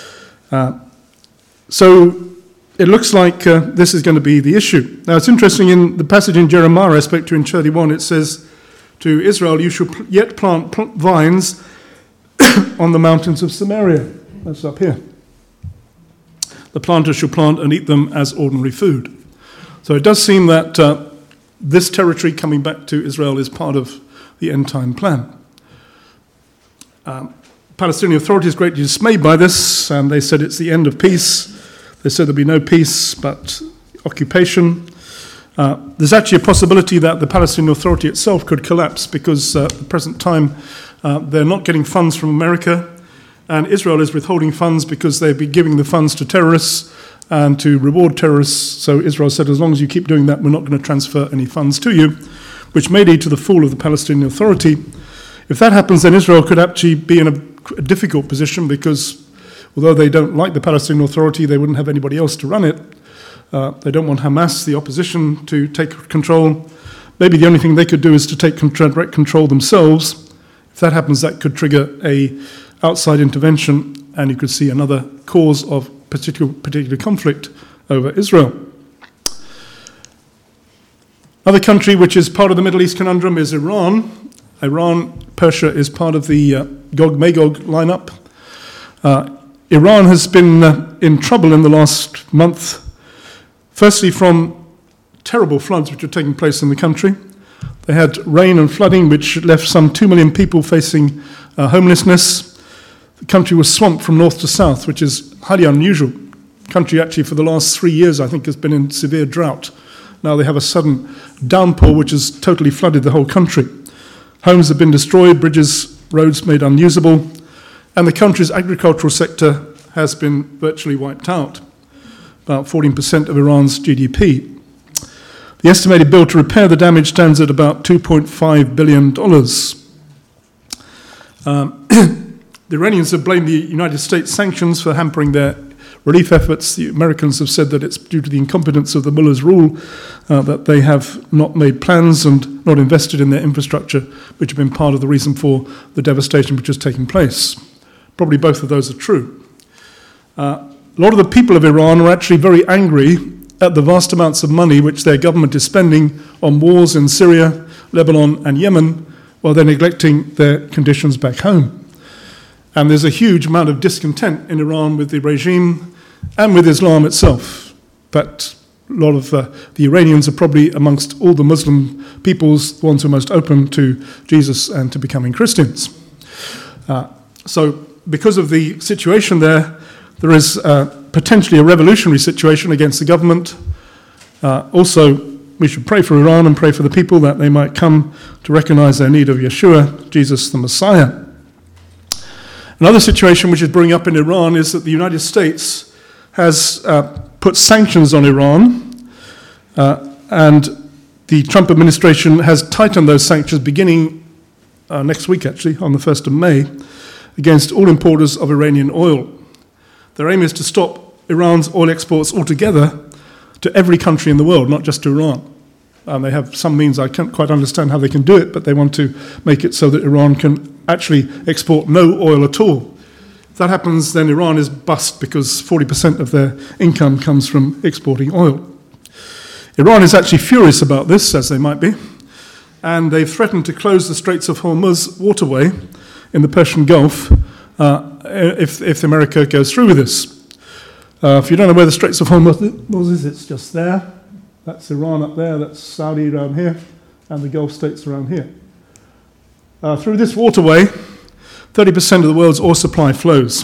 So it looks like this is going to be the issue. Now, it's interesting, in the passage in Jeremiah, I spoke to in 31, it says to Israel, "You shall yet plant vines on the mountains of Samaria." That's up here. "The planters shall plant and eat them as ordinary food." So it does seem that this territory coming back to Israel is part of the end-time plan. Palestinian authorities are greatly dismayed by this, and they said it's the end of peace. They said there'll be no peace, but occupation. There's actually a possibility that the Palestinian Authority itself could collapse because at the present time they're not getting funds from America, and Israel is withholding funds because they've been giving the funds to terrorists and to reward terrorists. So Israel said, as long as you keep doing that, we're not going to transfer any funds to you, which may lead to the fall of the Palestinian Authority. If that happens, then Israel could actually be in a difficult position because although they don't like the Palestinian Authority, they wouldn't have anybody else to run it. They don't want Hamas, the opposition, to take control. Maybe the only thing they could do is to take direct control themselves. If that happens, that could trigger a outside intervention, and you could see another cause of particular conflict over Israel. Another country which is part of the Middle East conundrum is Iran. Persia is part of the Gog-Magog lineup. Iran has been in trouble in the last month, firstly from terrible floods which are taking place in the country. They had rain and flooding which left some 2 million people facing homelessness. The country was swamped from north to south, which is highly unusual. The country actually for the last 3 years, I think, has been in severe drought. Now they have a sudden downpour which has totally flooded the whole country. Homes have been destroyed, bridges, roads made unusable, and the country's agricultural sector has been virtually wiped out, about 14% of Iran's GDP. The estimated bill to repair the damage stands at about $2.5 billion. The Iranians have blamed the United States sanctions for hampering their relief efforts. The Americans have said that it's due to the incompetence of the mullah's rule, that they have not made plans and not invested in their infrastructure, which have been part of the reason for the devastation which has taken place. Probably both of those are true. A lot of the people of Iran are actually very angry at the vast amounts of money which their government is spending on wars in Syria, Lebanon and Yemen, while they're neglecting their conditions back home. And there's a huge amount of discontent in Iran with the regime and with Islam itself. But a lot of the Iranians are probably amongst all the Muslim peoples, the ones who are most open to Jesus and to becoming Christians. So because of the situation there is potentially a revolutionary situation against the government. Also, we should pray for Iran and pray for the people that they might come to recognize their need of Yeshua, Jesus the Messiah. Another situation which is brewing up in Iran is that the United States has put sanctions on Iran, and the Trump administration has tightened those sanctions beginning next week, actually, on the 1st of May, against all importers of Iranian oil. Their aim is to stop Iran's oil exports altogether to every country in the world, not just to Iran. They have some means, I can't quite understand how they can do it, but they want to make it so that Iran can actually export no oil at all. If that happens, then Iran is bust because 40% of their income comes from exporting oil. Iran is actually furious about this, as they might be, and they've threatened to close the Straits of Hormuz waterway in the Persian Gulf if America goes through with this. If you don't know where the Straits of Hormuz is, it's just there. That's Iran up there, that's Saudi around here, and the Gulf states around here. Through this waterway, 30% of the world's oil supply flows.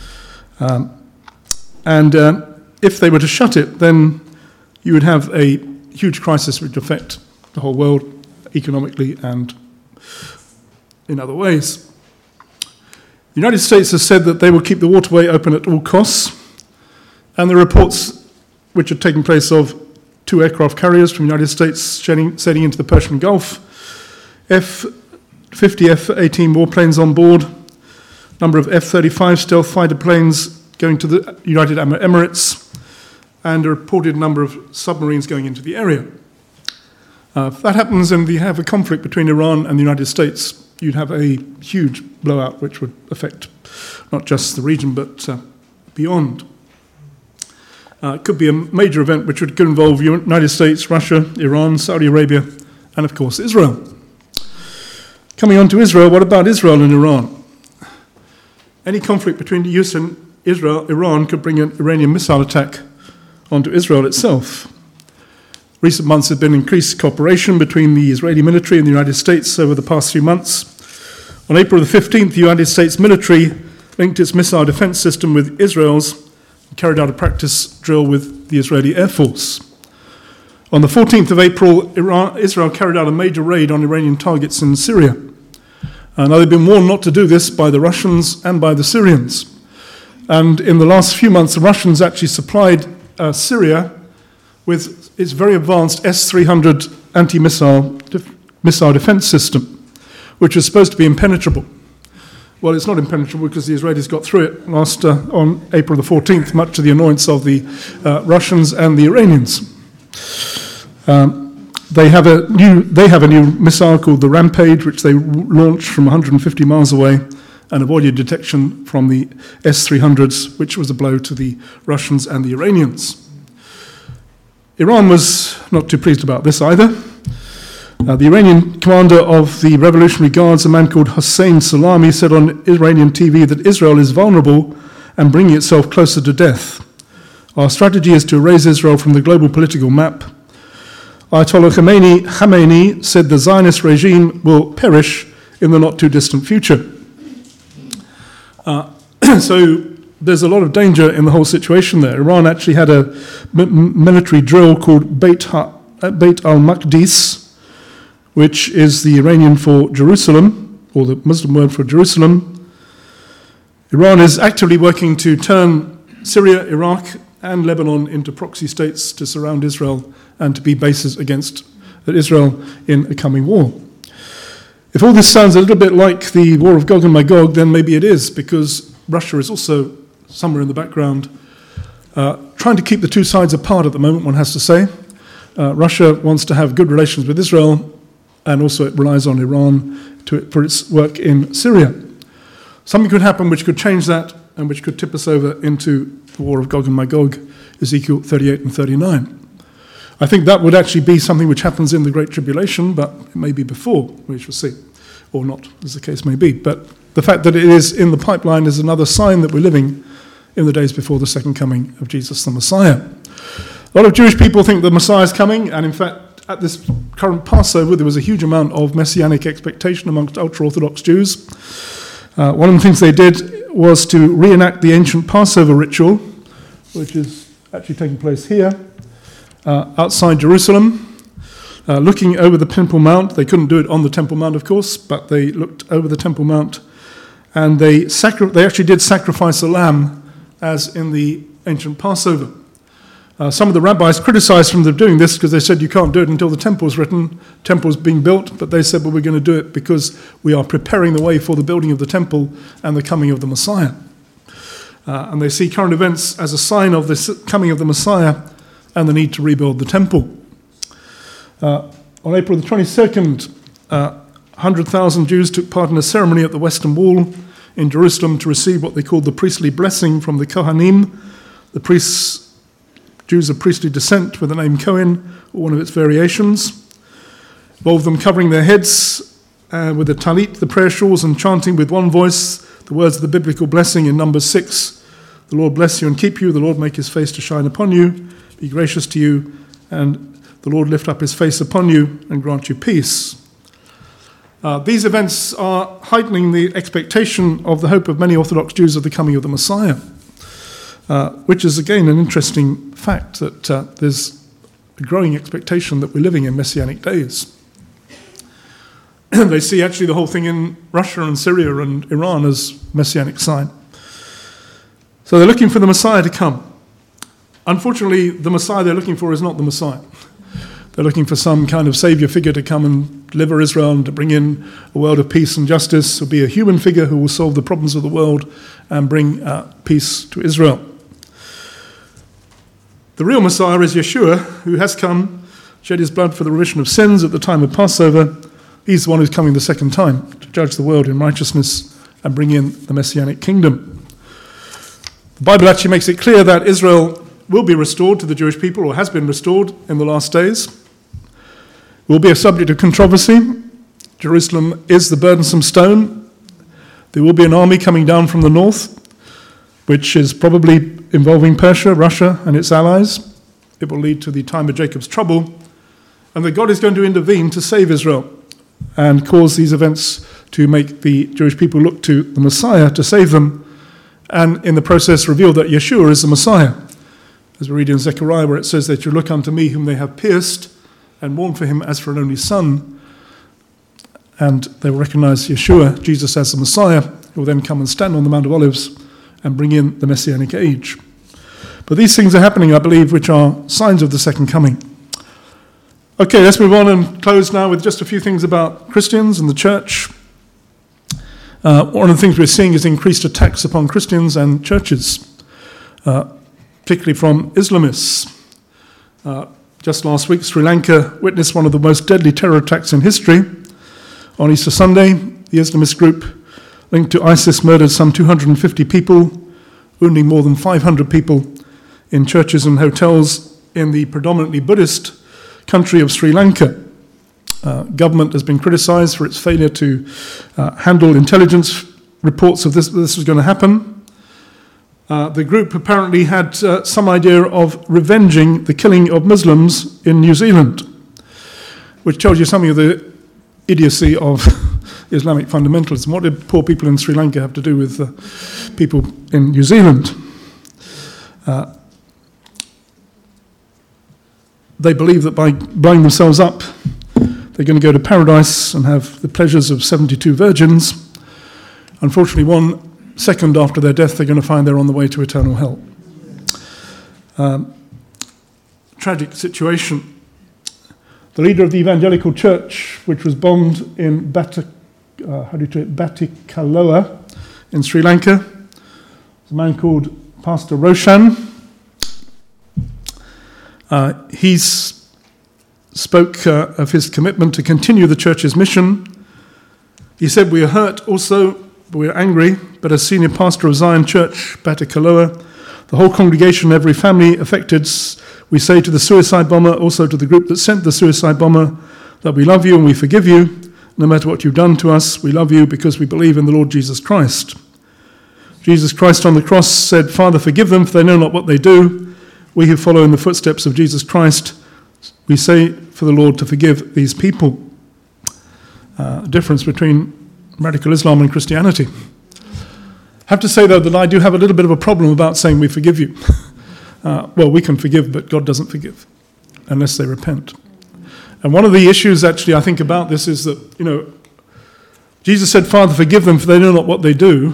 And if they were to shut it, then you would have a huge crisis which would affect the whole world economically and in other ways. The United States has said that they will keep the waterway open at all costs, and the reports which are taking place of 2 aircraft carriers from the United States sailing into the Persian Gulf, F-50, F-18 warplanes on board, number of F-35 stealth fighter planes going to the United Arab Emirates, and a reported number of submarines going into the area. If that happens and we have a conflict between Iran and the United States, you'd have a huge blowout which would affect not just the region but beyond. It could be a major event which could involve the United States, Russia, Iran, Saudi Arabia, and of course Israel. Coming on to Israel, what about Israel and Iran? Any conflict between the US and Iran could bring an Iranian missile attack onto Israel itself. Recent months have been increased cooperation between the Israeli military and the United States over the past few months. On April the 15th, the United States military linked its missile defense system with Israel's and carried out a practice drill with the Israeli Air Force. On the 14th of April, Israel carried out a major raid on Iranian targets in Syria. Now they've been warned not to do this by the Russians and by the Syrians. And in the last few months, the Russians actually supplied Syria with its very advanced S-300 anti-missile defense system, which was supposed to be impenetrable. Well, it's not impenetrable because the Israelis got through it on April the 14th, much to the annoyance of the Russians and the Iranians. They have a new missile called the Rampage, which they launched from 150 miles away and avoided detection from the S-300s, which was a blow to the Russians and the Iranians. Iran was not too pleased about this either. The Iranian commander of the Revolutionary Guards, a man called Hossein Salami, said on Iranian TV that Israel is vulnerable and bringing itself closer to death. Our strategy is to erase Israel from the global political map. Ayatollah Khamenei said the Zionist regime will perish in the not-too-distant future. So there's a lot of danger in the whole situation there. Iran actually had a military drill called Beit Beit al-Maqdis, which is the Iranian for Jerusalem, or the Muslim word for Jerusalem. Iran is actively working to turn Syria, Iraq, and Lebanon into proxy states to surround Israel and to be bases against Israel in a coming war. If all this sounds a little bit like the war of Gog and Magog, then maybe it is, because Russia is also somewhere in the background trying to keep the two sides apart at the moment, one has to say. Russia wants to have good relations with Israel, and also it relies on Iran for its work in Syria. Something could happen which could change that and which could tip us over into the war of Gog and Magog, Ezekiel 38 and 39. I think that would actually be something which happens in the Great Tribulation, but it may be before, we shall see, or not, as the case may be. But the fact that it is in the pipeline is another sign that we're living in the days before the second coming of Jesus the Messiah. A lot of Jewish people think the Messiah is coming, and in fact, at this current Passover, there was a huge amount of messianic expectation amongst ultra-Orthodox Jews. One of the things they did was to reenact the ancient Passover ritual, which is actually taking place here, outside Jerusalem, looking over the Temple Mount. They couldn't do it on the Temple Mount, of course, but they looked over the Temple Mount, and they actually did sacrifice a lamb, as in the ancient Passover. Some of the rabbis criticized them for doing this because they said you can't do it until the temple's written, temple's being built, but they said, well, we're going to do it because we are preparing the way for the building of the temple and the coming of the Messiah. And they see current events as a sign of the coming of the Messiah and the need to rebuild the temple. On April the 22nd, 100,000 Jews took part in a ceremony at the Western Wall in Jerusalem to receive what they called the priestly blessing from the Kohanim. The priests, Jews of priestly descent with the name Cohen, or one of its variations, involved them covering their heads with the talit, the prayer shawls, and chanting with one voice the words of the biblical blessing in Numbers 6. The Lord bless you and keep you. The Lord make his face to shine upon you, be gracious to you, and the Lord lift up his face upon you and grant you peace. These events are heightening the expectation of the hope of many Orthodox Jews of the coming of the Messiah, which is again an interesting fact that there's a growing expectation that we're living in Messianic days. They see actually the whole thing in Russia and Syria and Iran as Messianic sign. So they're looking for the Messiah to come. Unfortunately, the Messiah they're looking for is not the Messiah. They're looking for some kind of savior figure to come and deliver Israel and to bring in a world of peace and justice, or be a human figure who will solve the problems of the world and bring peace to Israel. The real Messiah is Yeshua, who has come, shed his blood for the remission of sins at the time of Passover. He's the one who's coming the second time to judge the world in righteousness and bring in the Messianic kingdom. The Bible actually makes it clear that Israel will be restored to the Jewish people, or has been restored in the last days. Will be a subject of controversy. Jerusalem is the burdensome stone. There will be an army coming down from the north, which is probably involving Persia, Russia, and its allies. It will lead to the time of Jacob's trouble, and that God is going to intervene to save Israel and cause these events to make the Jewish people look to the Messiah to save them, and in the process reveal that Yeshua is the Messiah. As we read in Zechariah, where it says that you look unto me whom they have pierced, and mourn for him as for an only son. And they will recognize Yeshua, Jesus, as the Messiah, who will then come and stand on the Mount of Olives and bring in the Messianic age. But these things are happening, I believe, which are signs of the second coming. Okay, let's move on and close now with just a few things about Christians and the church. One of the things we're seeing is increased attacks upon Christians and churches, particularly from Islamists. Just last week, Sri Lanka witnessed one of the most deadly terror attacks in history. On Easter Sunday, the Islamist group linked to ISIS murdered some 250 people, wounding more than 500 people in churches and hotels in the predominantly Buddhist country of Sri Lanka. Government has been criticized for its failure to handle intelligence reports of this was going to happen. The group apparently had some idea of revenging the killing of Muslims in New Zealand, which tells you something of the idiocy of Islamic fundamentalism. What did poor people in Sri Lanka have to do with people in New Zealand? they believe that by blowing themselves up, they're going to go to paradise and have the pleasures of 72 virgins. Unfortunately, 1 second after their death, they're going to find they're on the way to eternal hell. Tragic situation. The leader of the evangelical church, which was bombed in Batticaloa in Sri Lanka, a man called Pastor Roshan. He spoke of his commitment to continue the church's mission. He said, "We are hurt also, but we are angry, but as senior pastor of Zion Church, Batticaloa, the whole congregation, every family affected, we say to the suicide bomber, also to the group that sent the suicide bomber, that we love you and we forgive you. No matter what you've done to us, we love you because we believe in the Lord Jesus Christ. Jesus Christ on the cross said, 'Father, forgive them, for they know not what they do.' We who follow in the footsteps of Jesus Christ, we say for the Lord to forgive these people." Difference between radical Islam and Christianity. I have to say, though, that I do have a little bit of a problem about saying we forgive you. Well, we can forgive, but God doesn't forgive unless they repent. And one of the issues, actually, I think about this is that, Jesus said, "Father, forgive them, for they know not what they do,"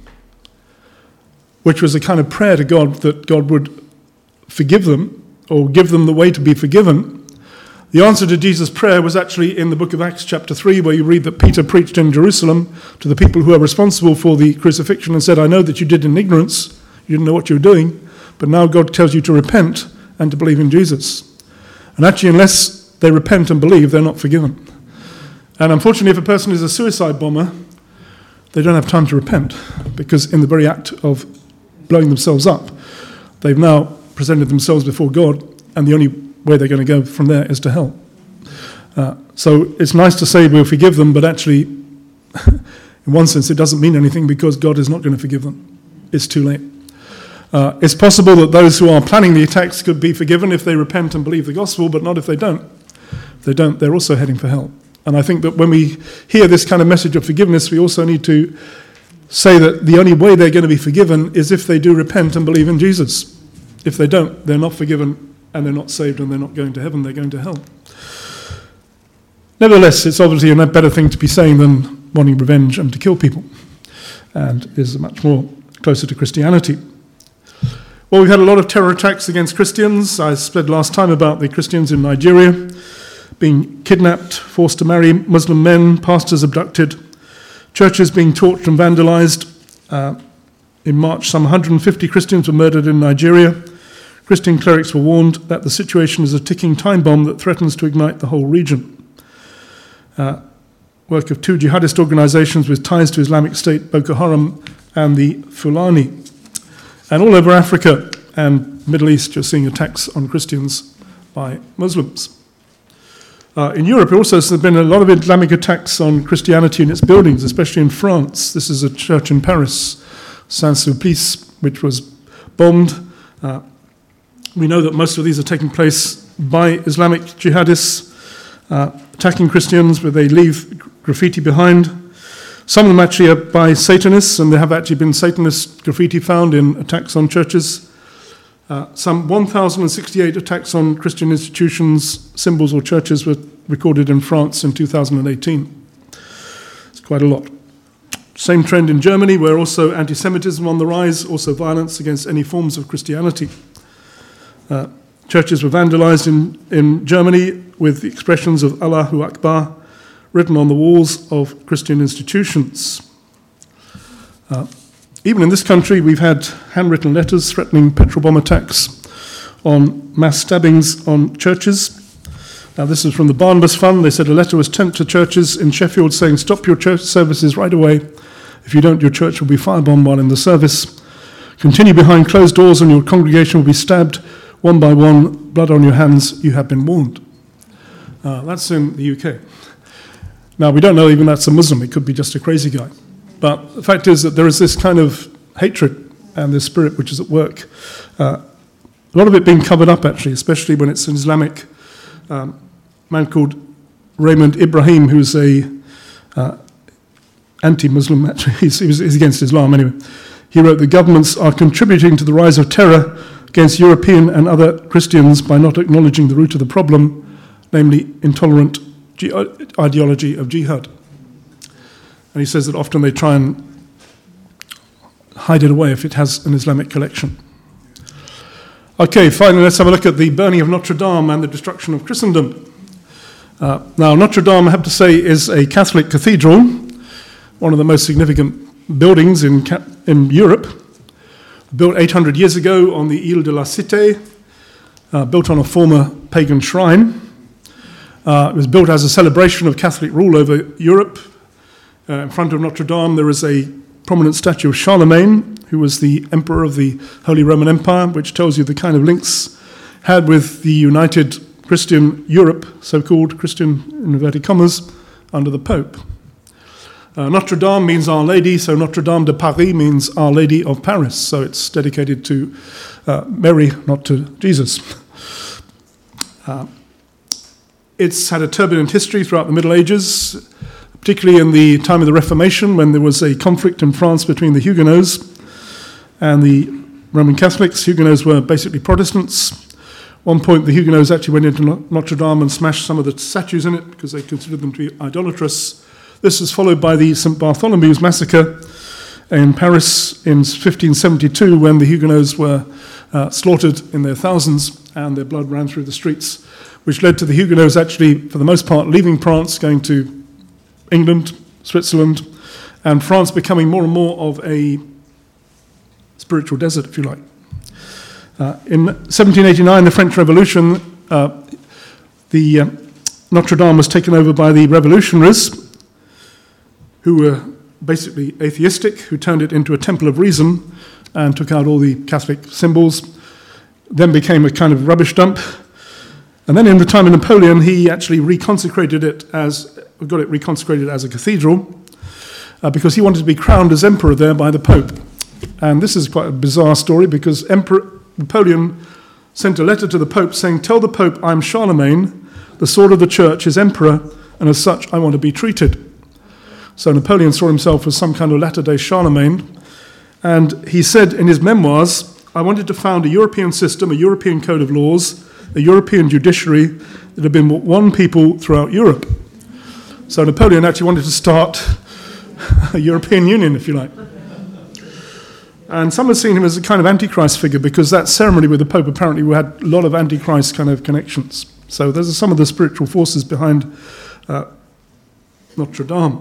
which was a kind of prayer to God that God would forgive them or give them the way to be forgiven. The answer to Jesus' prayer was actually in the book of Acts chapter 3, where you read that Peter preached in Jerusalem to the people who are responsible for the crucifixion and said, "I know that you did in ignorance, you didn't know what you were doing, but now God tells you to repent and to believe in Jesus." And actually, unless they repent and believe, they're not forgiven. And unfortunately, if a person is a suicide bomber, they don't have time to repent, because in the very act of blowing themselves up, they've now presented themselves before God, and the only way they're going to go from there is to hell. So it's nice to say we'll forgive them, but actually, in one sense, it doesn't mean anything because God is not going to forgive them. It's too late. It's possible that those who are planning the attacks could be forgiven if they repent and believe the gospel, but not if they don't. If they don't, they're also heading for hell. And I think that when we hear this kind of message of forgiveness, we also need to say that the only way they're going to be forgiven is if they do repent and believe in Jesus. If they don't, they're not forgiven, and they're not saved, and they're not going to heaven, they're going to hell. Nevertheless, it's obviously a better thing to be saying than wanting revenge and to kill people, and is much more closer to Christianity. Well, we've had a lot of terror attacks against Christians. I said last time about the Christians in Nigeria being kidnapped, forced to marry Muslim men, pastors abducted, churches being torched and vandalized. In March, some 150 Christians were murdered in Nigeria. Christian clerics were warned that the situation is a ticking time bomb that threatens to ignite the whole region. Work of 2 jihadist organizations with ties to Islamic State, Boko Haram and the Fulani. And all over Africa and Middle East, you're seeing attacks on Christians by Muslims. In Europe, also, there's been a lot of Islamic attacks on Christianity in its buildings, especially in France. This is a church in Paris, Saint-Sulpice, which was bombed. We know that most of these are taking place by Islamic jihadists attacking Christians, where they leave graffiti behind. Some of them actually are by Satanists, and there have actually been Satanist graffiti found in attacks on churches. Some 1,068 attacks on Christian institutions, symbols or churches were recorded in France in 2018. It's quite a lot. Same trend in Germany, where also anti-Semitism on the rise, also violence against any forms of Christianity. Churches were vandalized in Germany with the expressions of Allahu Akbar written on the walls of Christian institutions. Even in this country, we've had handwritten letters threatening petrol bomb attacks on mass stabbings on churches. Now, this is from the Barnabas Fund. They said a letter was sent to churches in Sheffield saying, "Stop your church services right away. If you don't, your church will be firebombed while in the service. Continue behind closed doors and your congregation will be stabbed one by one. Blood on your hands, you have been warned." That's in the UK. Now, we don't know even that's a Muslim. It could be just a crazy guy. But the fact is that there is this kind of hatred and this spirit which is at work. A lot of it being covered up, actually, especially when it's an Islamic man called Raymond Ibrahim, who's a anti-Muslim, actually. He's against Islam, anyway. He wrote, "The governments are contributing to the rise of terror against European and other Christians by not acknowledging the root of the problem, namely intolerant ideology of jihad. And he says that often they try and hide it away if it has an Islamic collection. Okay, finally, let's have a look at the burning of Notre Dame and the destruction of Christendom. Now, Notre Dame, I have to say, is a Catholic cathedral, one of the most significant buildings in Europe, built 800 years ago on the Ile de la Cité, built on a former pagan shrine. It was built as a celebration of Catholic rule over Europe. In front of Notre Dame, there is a prominent statue of Charlemagne, who was the emperor of the Holy Roman Empire, which tells you the kind of links had with the united Christian Europe, so-called Christian in inverted commas, under the Pope. Notre Dame means Our Lady, so Notre Dame de Paris means Our Lady of Paris, so it's dedicated to Mary, not to Jesus. It's had a turbulent history throughout the Middle Ages, particularly in the time of the Reformation, when there was a conflict in France between the Huguenots and the Roman Catholics. Huguenots were basically Protestants. At one point, the Huguenots actually went into Notre Dame and smashed some of the statues in it because they considered them to be idolatrous. This was followed by the St. Bartholomew's massacre in Paris in 1572, when the Huguenots were slaughtered in their thousands and their blood ran through the streets, which led to the Huguenots actually, for the most part, leaving France, going to England, Switzerland, and France becoming more and more of a spiritual desert, if you like. In 1789, the French Revolution, the Notre Dame was taken over by the revolutionaries, who were basically atheistic, who turned it into a temple of reason and took out all the Catholic symbols, then became a kind of rubbish dump. And then in the time of Napoleon, he actually reconsecrated it as a cathedral because he wanted to be crowned as emperor there by the Pope. And this is quite a bizarre story because Emperor Napoleon sent a letter to the Pope saying, "Tell the Pope I'm Charlemagne, the sword of the church is emperor, and as such I want to be treated." So Napoleon saw himself as some kind of latter-day Charlemagne, and he said in his memoirs, "I wanted to found a European system, a European code of laws, a European judiciary that had been one people throughout Europe." So Napoleon actually wanted to start a European Union, if you like. And some have seen him as a kind of Antichrist figure because that ceremony with the Pope apparently had a lot of Antichrist kind of connections. So those are some of the spiritual forces behind Notre Dame.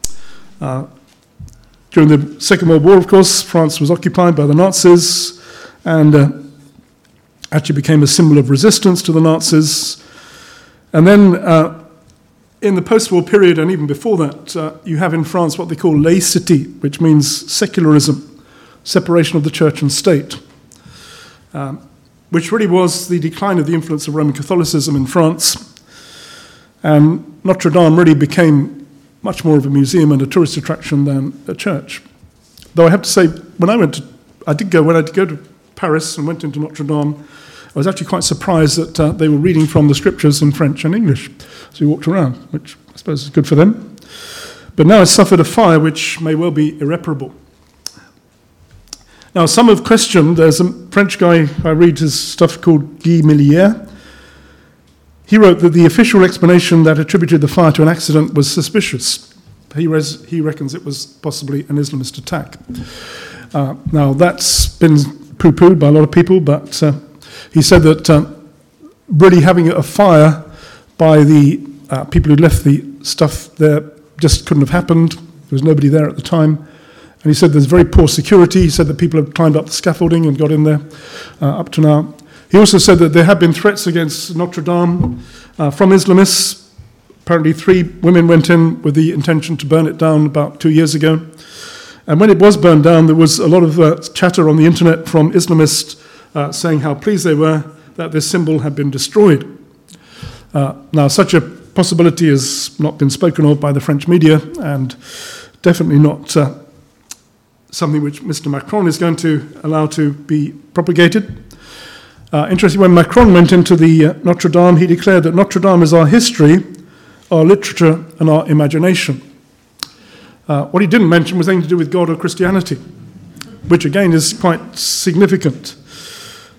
During the Second World War, of course, France was occupied by the Nazis and actually became a symbol of resistance to the Nazis. And then in the post-war period, and even before that, you have in France what they call laicity, which means secularism, separation of the church and state, which really was the decline of the influence of Roman Catholicism in France. And Notre Dame really became much more of a museum and a tourist attraction than a church. Though I have to say, when I did go to Paris and went into Notre Dame, I was actually quite surprised that they were reading from the scriptures in French and English. So we walked around, which I suppose is good for them. But now it's suffered a fire which may well be irreparable. Now, some have questioned, there's a French guy, I read his stuff called Guy Millière. He wrote that the official explanation that attributed the fire to an accident was suspicious. He reckons it was possibly an Islamist attack. Now, that's been poo-pooed by a lot of people, but he said that really having a fire by the people who left the stuff there just couldn't have happened. There was nobody there at the time. And he said there's very poor security. He said that people have climbed up the scaffolding and got in there up to now. He also said that there have been threats against Notre Dame from Islamists. Apparently 3 women went in with the intention to burn it down about 2 years ago. And when it was burned down, there was a lot of chatter on the internet from Islamists saying how pleased they were that this symbol had been destroyed. Now, such a possibility has not been spoken of by the French media, and definitely not something which Mr. Macron is going to allow to be propagated. Interestingly, when Macron went into the Notre Dame, he declared that Notre Dame is our history, our literature, and our imagination. What he didn't mention was anything to do with God or Christianity, which again is quite significant.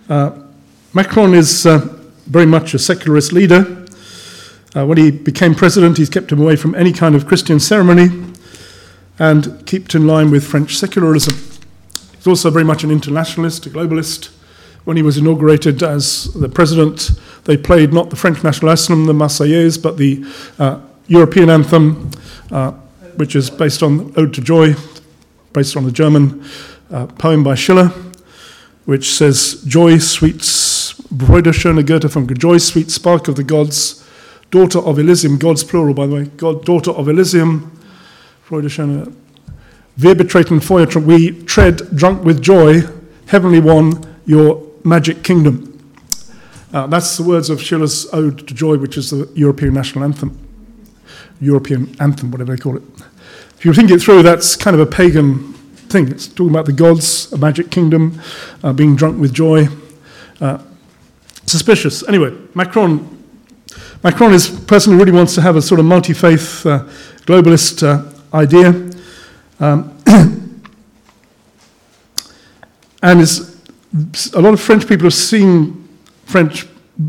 Macron is very much a secularist leader. When he became president, he's kept him away from any kind of Christian ceremony and kept in line with French secularism. He's also very much an internationalist, a globalist. When he was inaugurated as the president, they played not the French national anthem, the Marseillaise, but the European anthem, which is based on Ode to Joy, based on a German poem by Schiller, which says, Joy, sweet Freude, schöne Goethe von Joy, sweet spark of the gods, daughter of Elysium, gods plural, by the way, God, daughter of Elysium, Freude, schöne, wir betreten Feuer, we tread drunk with joy, heavenly one, your magic kingdom. That's the words of Schiller's Ode to Joy, which is the European national anthem. European anthem, whatever they call it. If you think it through, that's kind of a pagan thing. It's talking about the gods, a magic kingdom, being drunk with joy. Suspicious. Anyway, Macron is a person who really wants to have a sort of multi-faith, globalist idea. And a lot of French people have seen French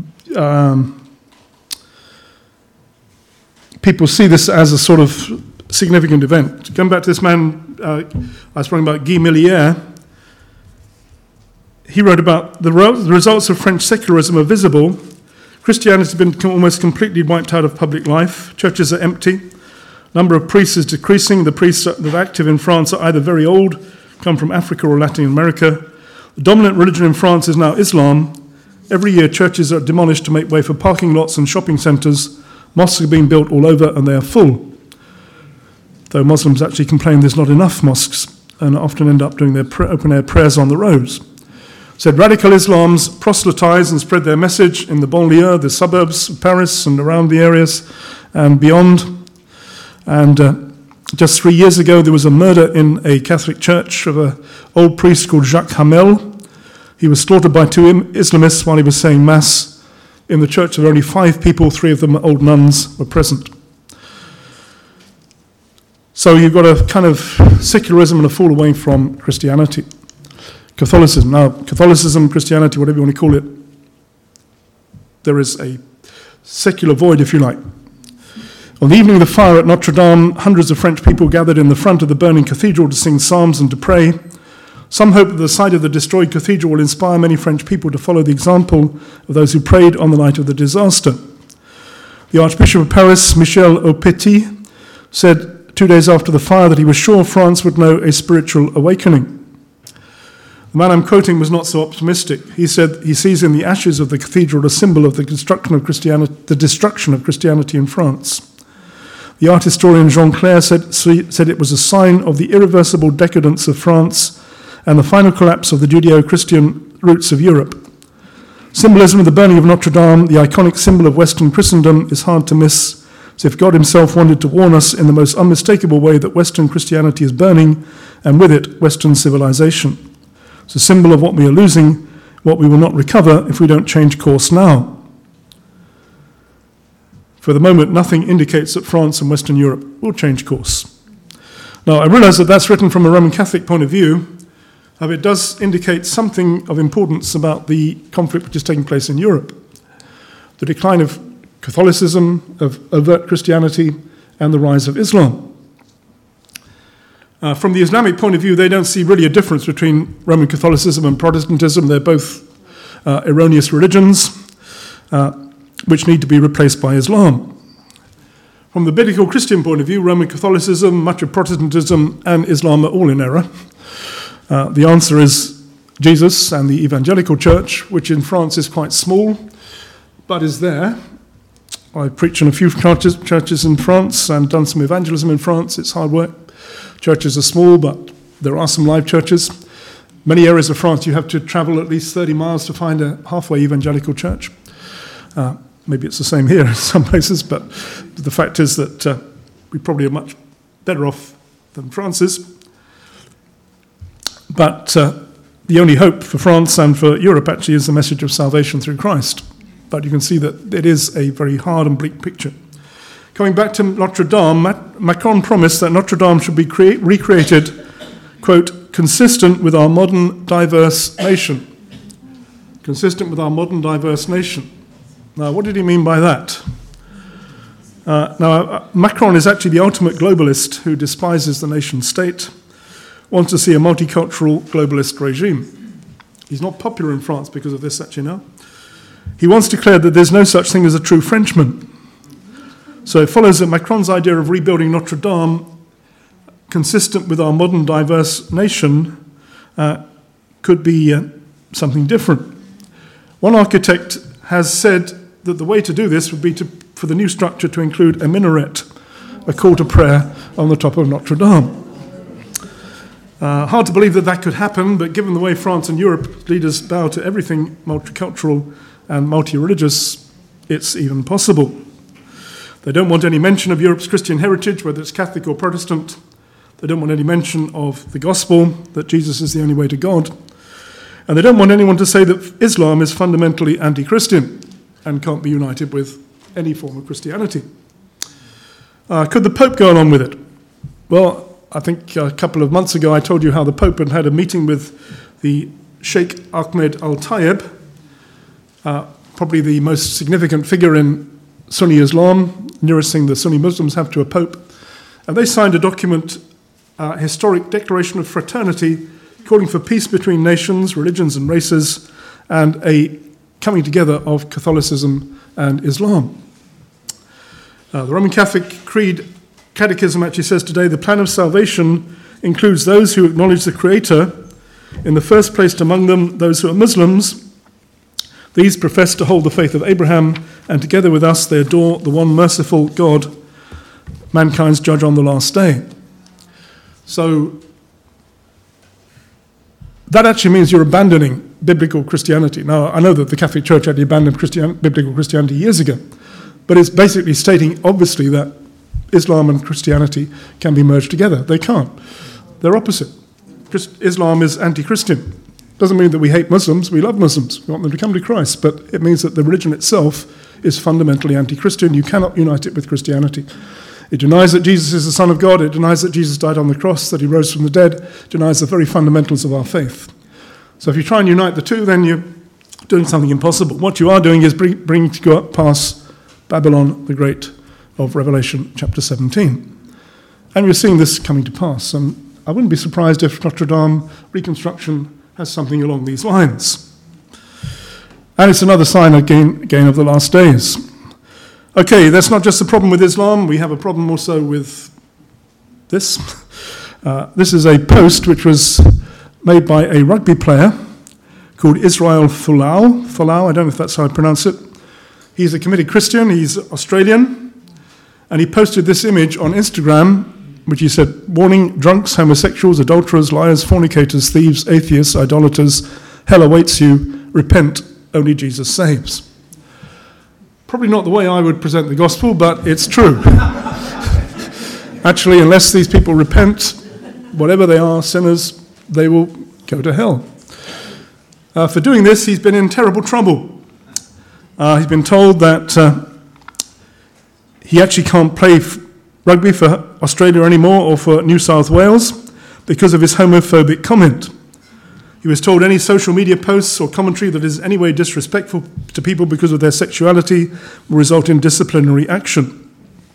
people see this as a sort of significant event. Going back to this man I was talking about, Guy Millière, he wrote about the results of French secularism are visible. Christianity has been almost completely wiped out of public life. Churches are empty. Number of priests is decreasing. The priests that are active in France are either very old, come from Africa or Latin America. The dominant religion in France is now Islam. Every year churches are demolished to make way for parking lots and shopping centres. Mosques are being built all over and they are full. Though Muslims actually complain there's not enough mosques and often end up doing their open-air prayers on the roads. Said radical Islams proselytise and spread their message in the banlieue, the suburbs of Paris and around the areas and beyond. And just 3 years ago, there was a murder in a Catholic church of an old priest called Jacques Hamel. He was slaughtered by 2 Islamists while he was saying Mass. In the church, there were only 5 people, 3 of them old nuns, were present. So you've got a kind of secularism and a fall away from Christianity. Catholicism. Now, Catholicism, Christianity, whatever you want to call it, there is a secular void, if you like. On the evening of the fire at Notre Dame, hundreds of French people gathered in the front of the burning cathedral to sing psalms and to pray. Some hope that the sight of the destroyed cathedral will inspire many French people to follow the example of those who prayed on the night of the disaster. The Archbishop of Paris, Michel Aupetit, said 2 days after the fire that he was sure France would know a spiritual awakening. The man I'm quoting was not so optimistic. He said he sees in the ashes of the cathedral a symbol of the destruction of Christianity in France. The art historian Jean Clair said it was a sign of the irreversible decadence of France and the final collapse of the Judeo-Christian roots of Europe. Symbolism of the burning of Notre Dame, the iconic symbol of Western Christendom, is hard to miss, as if God himself wanted to warn us in the most unmistakable way that Western Christianity is burning, and with it, Western civilization. It's a symbol of what we are losing, what we will not recover if we don't change course now. For the moment, nothing indicates that France and Western Europe will change course. Now, I realise that that's written from a Roman Catholic point of view, but it does indicate something of importance about the conflict which is taking place in Europe. The decline of Catholicism, of overt Christianity, and the rise of Islam. From the Islamic point of view, they don't see really a difference between Roman Catholicism and Protestantism. They're both erroneous religions, which need to be replaced by Islam. From the biblical Christian point of view, Roman Catholicism, much of Protestantism, and Islam are all in error. The answer is Jesus and the evangelical church, which in France is quite small, but is there. I preach in a few churches in France and done some evangelism in France. It's hard work. Churches are small, but there are some live churches. Many areas of France, you have to travel at least 30 miles to find a halfway evangelical church. Maybe it's the same here in some places, but the fact is that we probably are much better off than France is. But the only hope for France and for Europe actually is the message of salvation through Christ. But you can see that it is a very hard and bleak picture. Coming back to Notre Dame, Macron promised that Notre Dame should be recreated, quote, consistent with our modern diverse nation. consistent with our modern diverse nation. Now, what did he mean by that? Macron is actually the ultimate globalist who despises the nation state, wants to see a multicultural globalist regime. He's not popular in France because of this, actually, now. He once declared that there's no such thing as a true Frenchman. So it follows that Macron's idea of rebuilding Notre Dame, consistent with our modern diverse nation, could be something different. One architect has said that the way to do this would be for the new structure to include a minaret, a call to prayer on the top of Notre Dame. Hard to believe that could happen, but given the way France and Europe leaders bow to everything multicultural and multi-religious, it's even possible. They don't want any mention of Europe's Christian heritage, whether it's Catholic or Protestant. They don't want any mention of the gospel, that Jesus is the only way to God. And they don't want anyone to say that Islam is fundamentally anti-Christian and can't be united with any form of Christianity. Could the Pope go along with it? Well, I think a couple of months ago I told you how the Pope had a meeting with the Sheikh Ahmed Al-Tayeb, probably the most significant figure in Sunni Islam, nearest thing the Sunni Muslims have to a Pope. And they signed a document, historic declaration of fraternity, calling for peace between nations, religions and races, and a coming together of Catholicism and Islam. The Roman Catholic Catechism actually says today the plan of salvation includes those who acknowledge the Creator, in the first place among them those who are Muslims. These profess to hold the faith of Abraham, and together with us they adore the one merciful God, mankind's judge on the last day. So that actually means you're abandoning biblical Christianity. Now, I know that the Catholic Church actually abandoned biblical Christianity years ago, but it's basically stating, obviously, that Islam and Christianity can be merged together. They can't. They're opposite. Islam is anti-Christian. Doesn't mean that we hate Muslims. We love Muslims. We want them to come to Christ, but it means that the religion itself is fundamentally anti-Christian. You cannot unite it with Christianity. It denies that Jesus is the Son of God. It denies that Jesus died on the cross, that he rose from the dead. It denies the very fundamentals of our faith. So if you try and unite the two, then you're doing something impossible. What you are doing is bringing to go up past Babylon the Great of Revelation chapter 17. And we're seeing this coming to pass. And I wouldn't be surprised if Notre Dame reconstruction has something along these lines. And it's another sign again of the last days. Okay, that's not just the problem with Islam. We have a problem also with this. This is a post which was made by a rugby player called Israel Folau. Folau, I don't know if that's how I pronounce it. He's a committed Christian. He's Australian. And he posted this image on Instagram, which he said, warning, drunks, homosexuals, adulterers, liars, fornicators, thieves, atheists, idolaters, hell awaits you, repent, only Jesus saves. Probably not the way I would present the gospel, but it's true. Actually, unless these people repent, whatever they are, sinners, they will go to hell. For doing this, he's been in terrible trouble. He's been told that he actually can't play rugby for Australia anymore or for New South Wales because of his homophobic comment. He was told any social media posts or commentary that is in any way disrespectful to people because of their sexuality will result in disciplinary action.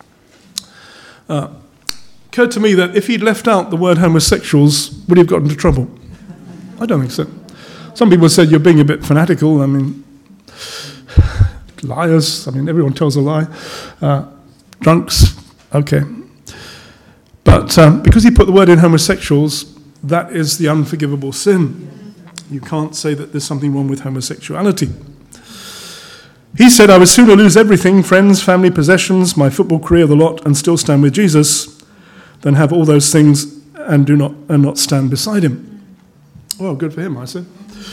Occurred to me that if he'd left out the word homosexuals, would he have got into trouble? I don't think so. Some people said you're being a bit fanatical. I mean, liars. I mean, everyone tells a lie. Drunks. Okay. But because he put the word in homosexuals, that is the unforgivable sin. You can't say that there's something wrong with homosexuality. He said, I would sooner lose everything, friends, family, possessions, my football career, the lot, and still stand with Jesus, than have all those things and not stand beside him. Well, good for him, I said.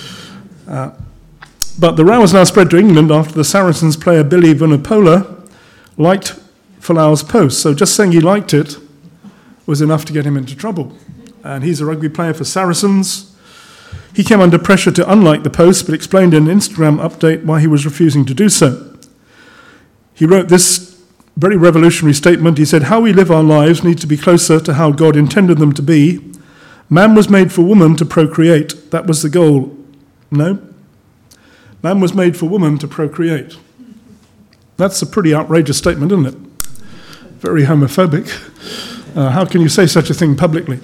But the row has now spread to England after the Saracens player Billy Vunipola liked Folau's post. So just saying he liked it was enough to get him into trouble. And he's a rugby player for Saracens. He came under pressure to unlike the post, but explained in an Instagram update why he was refusing to do so. He wrote this very revolutionary statement. He said, how we live our lives needs to be closer to how God intended them to be. Man was made for woman to procreate. That was the goal. No? Man was made for woman to procreate. That's a pretty outrageous statement, isn't it? Very homophobic. How can you say such a thing publicly?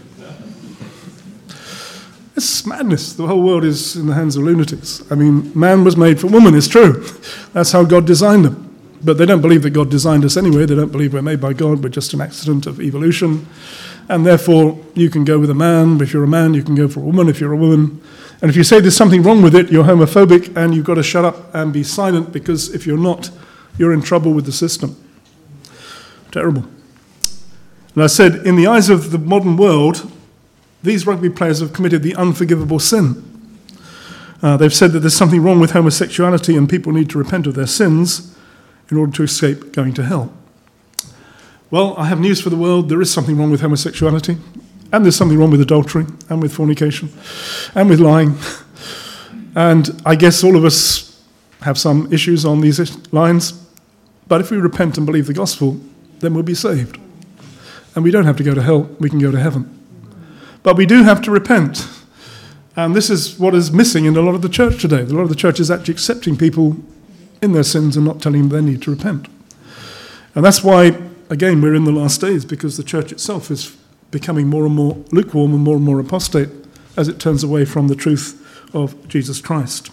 It's madness. The whole world is in the hands of lunatics. I mean, man was made for woman, it's true. That's how God designed them. But they don't believe that God designed us anyway. They don't believe we're made by God. We're just an accident of evolution. And therefore, you can go with a man. If you're a man, you can go for a woman if you're a woman. And if you say there's something wrong with it, you're homophobic, and you've got to shut up and be silent, because if you're not, you're in trouble with the system. Terrible. And I said, in the eyes of the modern world, these rugby players have committed the unforgivable sin. They've said that there's something wrong with homosexuality and people need to repent of their sins in order to escape going to hell. Well, I have news for the world. There is something wrong with homosexuality, and there's something wrong with adultery, and with fornication, and with lying. And I guess all of us have some issues on these lines, but if we repent and believe the gospel, then we'll be saved. And we don't have to go to hell, we can go to heaven. But we do have to repent. And this is what is missing in a lot of the church today. A lot of the church is actually accepting people in their sins and not telling them they need to repent. And that's why, again, we're in the last days, because the church itself is becoming more and more lukewarm and more apostate as it turns away from the truth of Jesus Christ.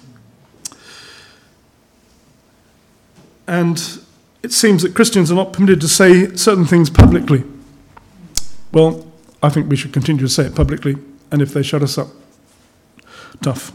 And it seems that Christians are not permitted to say certain things publicly. Well, I think we should continue to say it publicly, and if they shut us up, tough.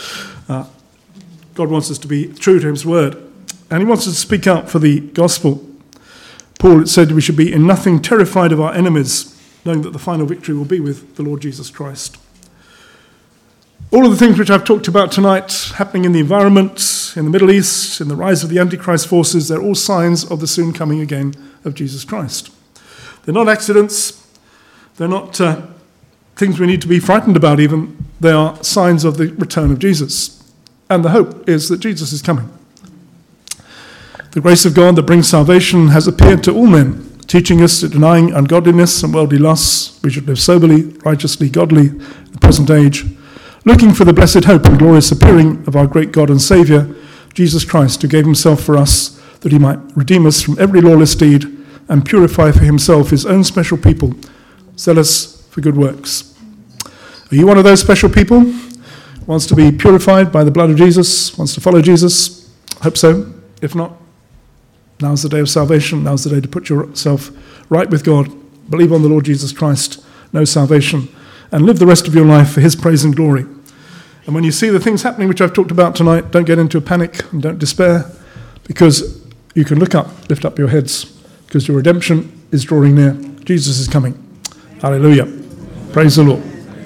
God wants us to be true to his word, and he wants us to speak out for the gospel. Paul said we should be in nothing terrified of our enemies, knowing that the final victory will be with the Lord Jesus Christ. All of the things which I've talked about tonight, happening in the environment, in the Middle East, in the rise of the Antichrist forces, they're all signs of the soon coming again of Jesus Christ. They're not accidents. They're not things we need to be frightened about even. They are signs of the return of Jesus. And the hope is that Jesus is coming. The grace of God that brings salvation has appeared to all men, teaching us that denying ungodliness and worldly lusts, we should live soberly, righteously, godly in the present age, looking for the blessed hope and glorious appearing of our great God and Saviour, Jesus Christ, who gave himself for us, that he might redeem us from every lawless deed and purify for himself his own special people, zealous for good works. Are you one of those special people? Wants to be purified by the blood of Jesus? Wants to follow Jesus? I hope so. If not, now's the day of salvation. Now's the day to put yourself right with God. Believe on the Lord Jesus Christ, know salvation, and live the rest of your life for his praise and glory. And when you see the things happening which I've talked about tonight, don't get into a panic and don't despair, because you can look up, lift up your heads, because your redemption is drawing near. Jesus is coming. Hallelujah. Praise the Lord.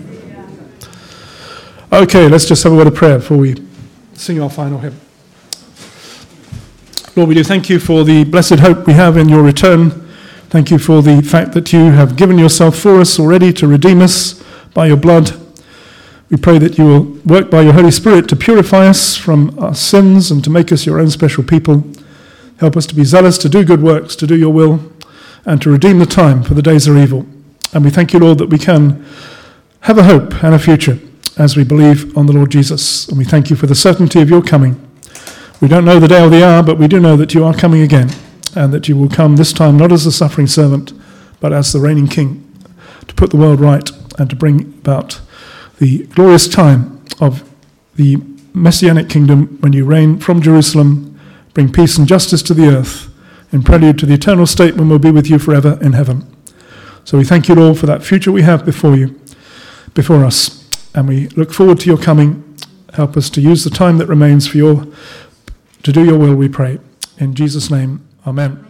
Okay, let's just have a word of prayer before we sing our final hymn. Lord, we do thank you for the blessed hope we have in your return. Thank you for the fact that you have given yourself for us already to redeem us by your blood. We pray that you will work by your Holy Spirit to purify us from our sins and to make us your own special people. Help us to be zealous, to do good works, to do your will, and to redeem the time, for the days are evil. And we thank you, Lord, that we can have a hope and a future as we believe on the Lord Jesus. And we thank you for the certainty of your coming. We don't know the day or the hour, but we do know that you are coming again, and that you will come this time not as a suffering servant, but as the reigning king, to put the world right and to bring about the glorious time of the Messianic kingdom when you reign from Jerusalem, bring peace and justice to the earth, in prelude to the eternal state when we'll be with you forever in heaven. So we thank you, Lord, for that future we have before us. And we look forward to your coming. Help us to use the time that remains to do your will, we pray. In Jesus' name, amen.